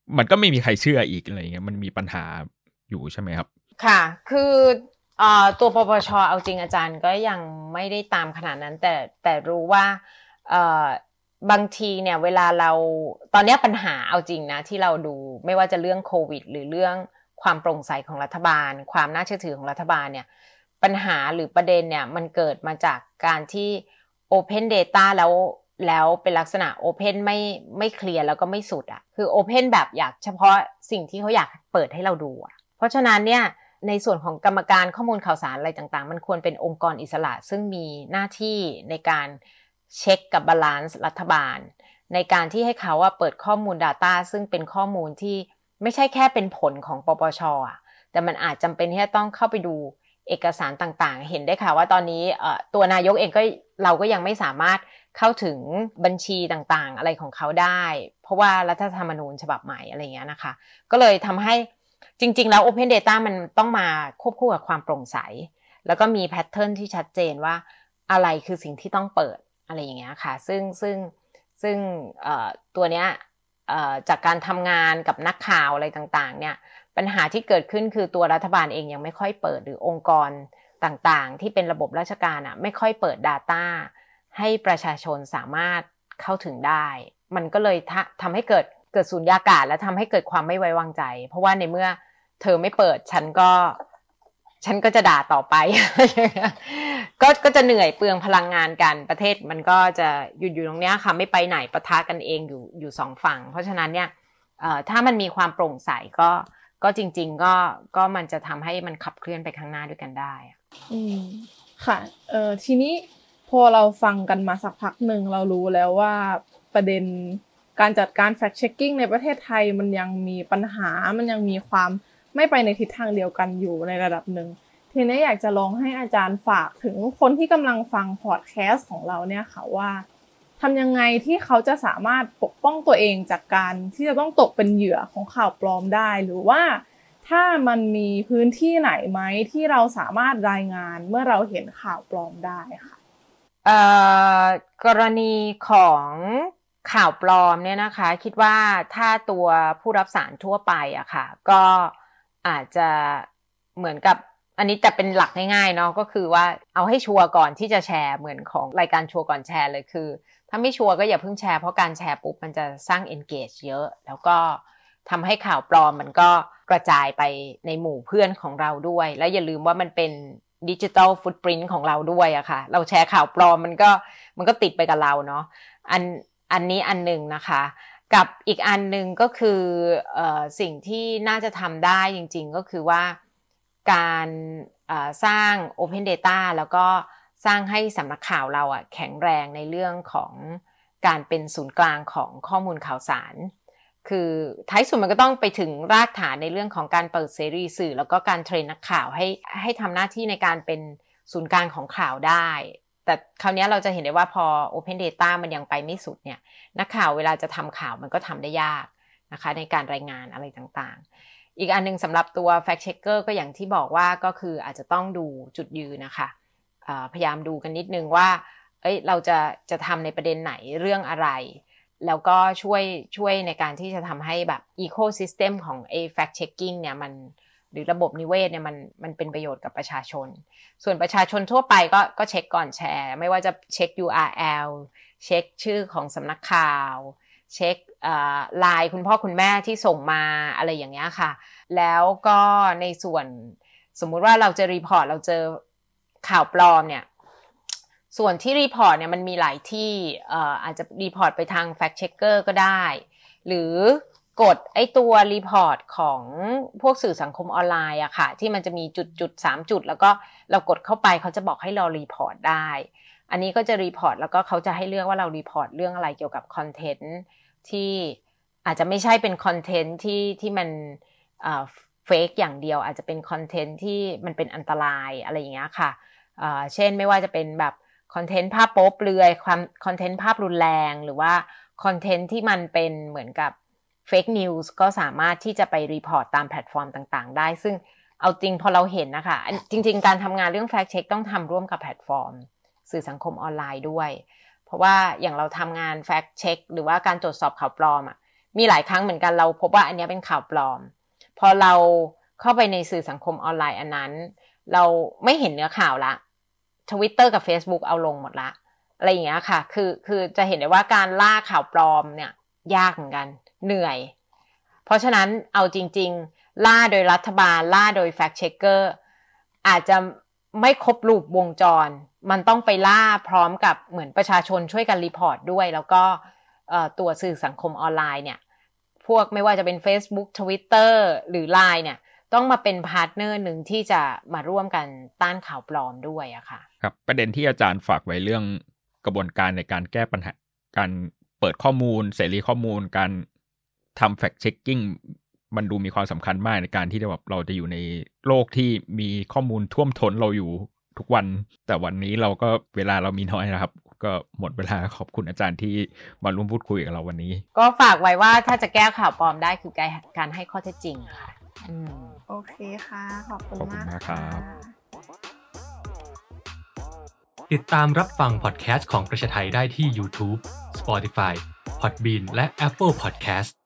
มันก็ไม่มีใครเชื่ออีกอะไรเงี้ยมันมีปัญหาอยู่ใช่ไหมครับค่ะคือเอ่อตัวปปช.เอาจริงอาจารย์ก็ยังไม่ได้ตามขนาดนั้นแต่แต่รู้ว่าเอ่อบางทีเนี่ยเวลาเราตอนนี้ปัญหาเอาจริงนะที่เราดูไม่ว่าจะเรื่องโควิดหรือเรื่องความโปร่งใสของรัฐบาลความน่าเชื่อถือของรัฐบาลเนี่ยปัญหาหรือประเด็นเนี่ยมันเกิดมาจากการที่ Open Data แล้วแล้วเป็นลักษณะ Open ไม่ไม่เคลียร์แล้วก็ไม่สุดอ่ะคือ Open แบบอยากเฉพาะสิ่งที่เขาอยากเปิดให้เราดูอ่ะเพราะฉะนั้นเนี่ยในส่วนของกรรมการข้อมูลข่าวสารอะไรต่างๆมันควรเป็นองค์กรอิสระซึ่งมีหน้าที่ในการเช็คกับบาลานซ์รัฐบาลในการที่ให้เขาว่าเปิดข้อมูล Data ซึ่งเป็นข้อมูลที่ไม่ใช่แค่เป็นผลของปปช.อ่ะแต่มันอาจจำเป็นที่จะต้องเข้าไปดูเอกสารต่างๆเห็นได้ค่ะว่าตอนนี้ตัวนายกเองก็เราก็ยังไม่สามารถเข้าถึงบัญชีต่างๆอะไรของเขาได้เพราะว่ารัฐธรรมนูญฉบับใหม่อะไรเงี้ยนะคะก็เลยทำให้จริงๆแล้ว Open Data มันต้องมาควบคู่กับความโปร่งใสแล้วก็มีแพทเทิร์นที่ชัดเจนว่าอะไรคือสิ่งที่ต้องเปิดอะไรอย่างเงี้ยค่ะซึ่งซึ่งซึ่งตัวเนี้ยจากการทำงานกับนักข่าวอะไรต่างๆเนี่ยปัญหาที่เกิดขึ้นคือตัวรัฐบาลเองยังไม่ค่อยเปิดหรือองค์กรต่างๆที่เป็นระบบราชการอ่ะไม่ค่อยเปิด Data ให้ประชาชนสามารถเข้าถึงได้มันก็เลยทำให้เกิดเกิดสุญญากาศและทำให้เกิดความไม่ไว้วางใจเพราะว่าในเมื่อเธอไม่เปิดฉันก็ฉันก็จะด่าต่อไป ก็ก็จะเหนื่อยเปลืองพลังงานกันประเทศมันก็จะอยู่อยู่ตรงเนี้ยค่ะไม่ไปไหนปะทะกันเองอยู่อยู่สองฝั่งเพราะฉะนั้นเนี่ยเอ่อถ้ามันมีความโปร่งใสก็ก็จริงๆก็ก็มันจะทำให้มันขับเคลื่อนไปข้างหน้าด้วยกันได้อืมค่ะเอ่อทีนี้พอเราฟังกันมาสักพักหนึ่งเรารู้แล้วว่าประเด็นการจัดการ fact checking ในประเทศไทยมันยังมีปัญหามันยังมีความไม่ไปในทิศทางเดียวกันอยู่ในระดับหนึ่งทีนี้อยากจะลองให้อาจารย์ฝากถึงคนที่กำลังฟังพอดแคสต์ของเราเนี่ยค่ะว่าทำยังไงที่เขาจะสามารถปกป้องตัวเองจากการที่จะต้องตกเป็นเหยื่อของข่าวปลอมได้หรือว่าถ้ามันมีพื้นที่ไหนไหมที่เราสามารถรายงานเมื่อเราเห็นข่าวปลอมได้ค่ะเอ่อกรณีของข่าวปลอมเนี่ยนะคะคิดว่าถ้าตัวผู้รับสารทั่วไปอะค่ะก็อาจจะเหมือนกับอันนี้แต่เป็นหลักง่ายๆเนาะก็คือว่าเอาให้ชัวร์ก่อนที่จะแชร์เหมือนของรายการชัวร์ก่อนแชร์เลยคือถ้าไม่ชัวร์ก็อย่าเพิ่งแชร์เพราะการแชร์ปุ๊บมันจะสร้าง engage เยอะแล้วก็ทำให้ข่าวปลอมมันก็กระจายไปในหมู่เพื่อนของเราด้วยแล้วอย่าลืมว่ามันเป็นดิจิทัลฟุตปรินท์ของเราด้วยอะค่ะเราแชร์ข่าวปลอมมันก็มันก็ติดไปกับเราเนาะอันอันนี้อันนึงนะคะกับอีกอันนึงก็คือเอ่อสิ่งที่น่าจะทำได้จริงๆก็คือว่าการสร้าง Open Data แล้วก็สร้างให้สำนักข่าวเราอ่ะแข็งแรงในเรื่องของการเป็นศูนย์กลางของข้อมูลข่าวสารคือท้ายสุดมันก็ต้องไปถึงรากฐานในเรื่องของการเปิดเสรีสื่อแล้วก็การเทรนนักข่าวให้ให้ทำหน้าที่ในการเป็นศูนย์กลางของข่าวได้แต่คราวนี้เราจะเห็นได้ว่าพอ Open Data มันยังไปไม่สุดเนี่ยนักข่าวเวลาจะทำข่าวมันก็ทำได้ยากนะคะในการรายงานอะไรต่างๆอีกอันนึงสำหรับตัว fact checker ก็อย่างที่บอกว่าก็คืออาจจะต้องดูจุดยืนนะคะพยายามดูกันนิดนึงว่าเอ้ยเราจะจะทำในประเด็นไหนเรื่องอะไรแล้วก็ช่วยช่วยในการที่จะทำให้แบบ ecosystem ของ a fact checking เนี่ยมันหรือระบบนิเวศเนี่ยมันมันเป็นประโยชน์กับประชาชนส่วนประชาชนทั่วไปก็ก็เช็คก่อนแชร์ไม่ว่าจะเช็ค ยู อาร์ แอล เช็คชื่อของสำนักข่าวเช็คไลน์คุณพ่อคุณแม่ที่ส่งมาอะไรอย่างเงี้ยค่ะแล้วก็ในส่วนสมมุติว่าเราจะรีพอร์ตเราเจอข่าวปลอมเนี่ยส่วนที่รีพอร์ตเนี่ยมันมีหลายที่เอ่ออาจจะรีพอร์ตไปทาง fact checker ก็ได้หรือกดไอ้ตัวรีพอร์ตของพวกสื่อสังคมออนไลน์อะค่ะที่มันจะมีจุดๆสามจุดแล้วก็เรากดเข้าไปเขาจะบอกให้เรารีพอร์ตได้อันนี้ก็จะรีพอร์ตแล้วก็เขาจะให้เลือกว่าเรารีพอร์ตเรื่องอะไรเกี่ยวกับคอนเทนต์ที่อาจจะไม่ใช่เป็นคอนเทนต์ที่ที่มันเอ่อเฟกอย่างเดียวอาจจะเป็นคอนเทนต์ที่มันเป็นอันตรายอะไรอย่างเงี้ยค่ะเอ่อเช่นไม่ว่าจะเป็นแบบคอนเทนต์ภาพโป๊เปลือยความคอนเทนต์ภาพรุนแรงหรือว่าคอนเทนต์ที่มันเป็นเหมือนกับเฟกนิวส์ก็สามารถที่จะไปรีพอร์ตตามแพลตฟอร์มต่างๆได้ซึ่งเอาจริงพอเราเห็นนะคะจริงๆการทำงานเรื่องแฟกต์เช็คต้องทำร่วมกับแพลตฟอร์มสื่อสังคมออนไลน์ด้วยเพราะว่าอย่างเราทำงานแฟกต์เช็คหรือว่าการตรวจสอบข่าวปลอมอ่ะมีหลายครั้งเหมือนกันเราพบว่าอันนี้เป็นข่าวปลอมพอเราเข้าไปในสื่อสังคมออนไลน์อันนั้นเราไม่เห็นเนื้อข่าวละ Twitter กับ Facebook เอาลงหมดละอะไรอย่างเงี้ยค่ะคือคือจะเห็นได้ว่าการล่าข่าวปลอมเนี่ยยากเหมือนกันเหนื่อยเพราะฉะนั้นเอาจริงๆล่าโดยรัฐบาลล่าโดย fact checker อาจจะไม่ครบรูปวงจรมันต้องไปล่าพร้อมกับเหมือนประชาชนช่วยกันรีพอร์ตด้วยแล้วก็ตัวสื่อสังคมออนไลน์เนี่ยพวกไม่ว่าจะเป็น Facebook Twitter หรือ ไลน์ เนี่ยต้องมาเป็นพาร์ทเนอร์หนึ่งที่จะมาร่วมกันต้านข่าวปลอมด้วยอะค่ะครับประเด็นที่อาจารย์ฝากไว้เรื่องกระบวนการในการแก้ปัญหาการเปิดข้อมูลเสรีข้อมูลการทำ fact checking มันดูมีความสำคัญมากในการที่แบบเราจะอยู่ในโลกที่มีข้อมูลท่วมท้นเราอยู่ทุกวันแต่วันนี้เราก็เวลาเรามีน้อยนะครับก็หมดเวลาขอบคุณอาจารย์ที่มาร่วมพูดคุยกับเราวันนี้ก็ฝากไว้ว่าถ้าจะแก้ข่าวปลอมได้คือการให้ข้อเท็จจริงค่ะอืมโอเคค่ะขอบคุณมากครับติดตามรับฟังพอดแคสต์ของประชาไทยได้ที่ YouTube, Spotify, Podbean และ Apple Podcast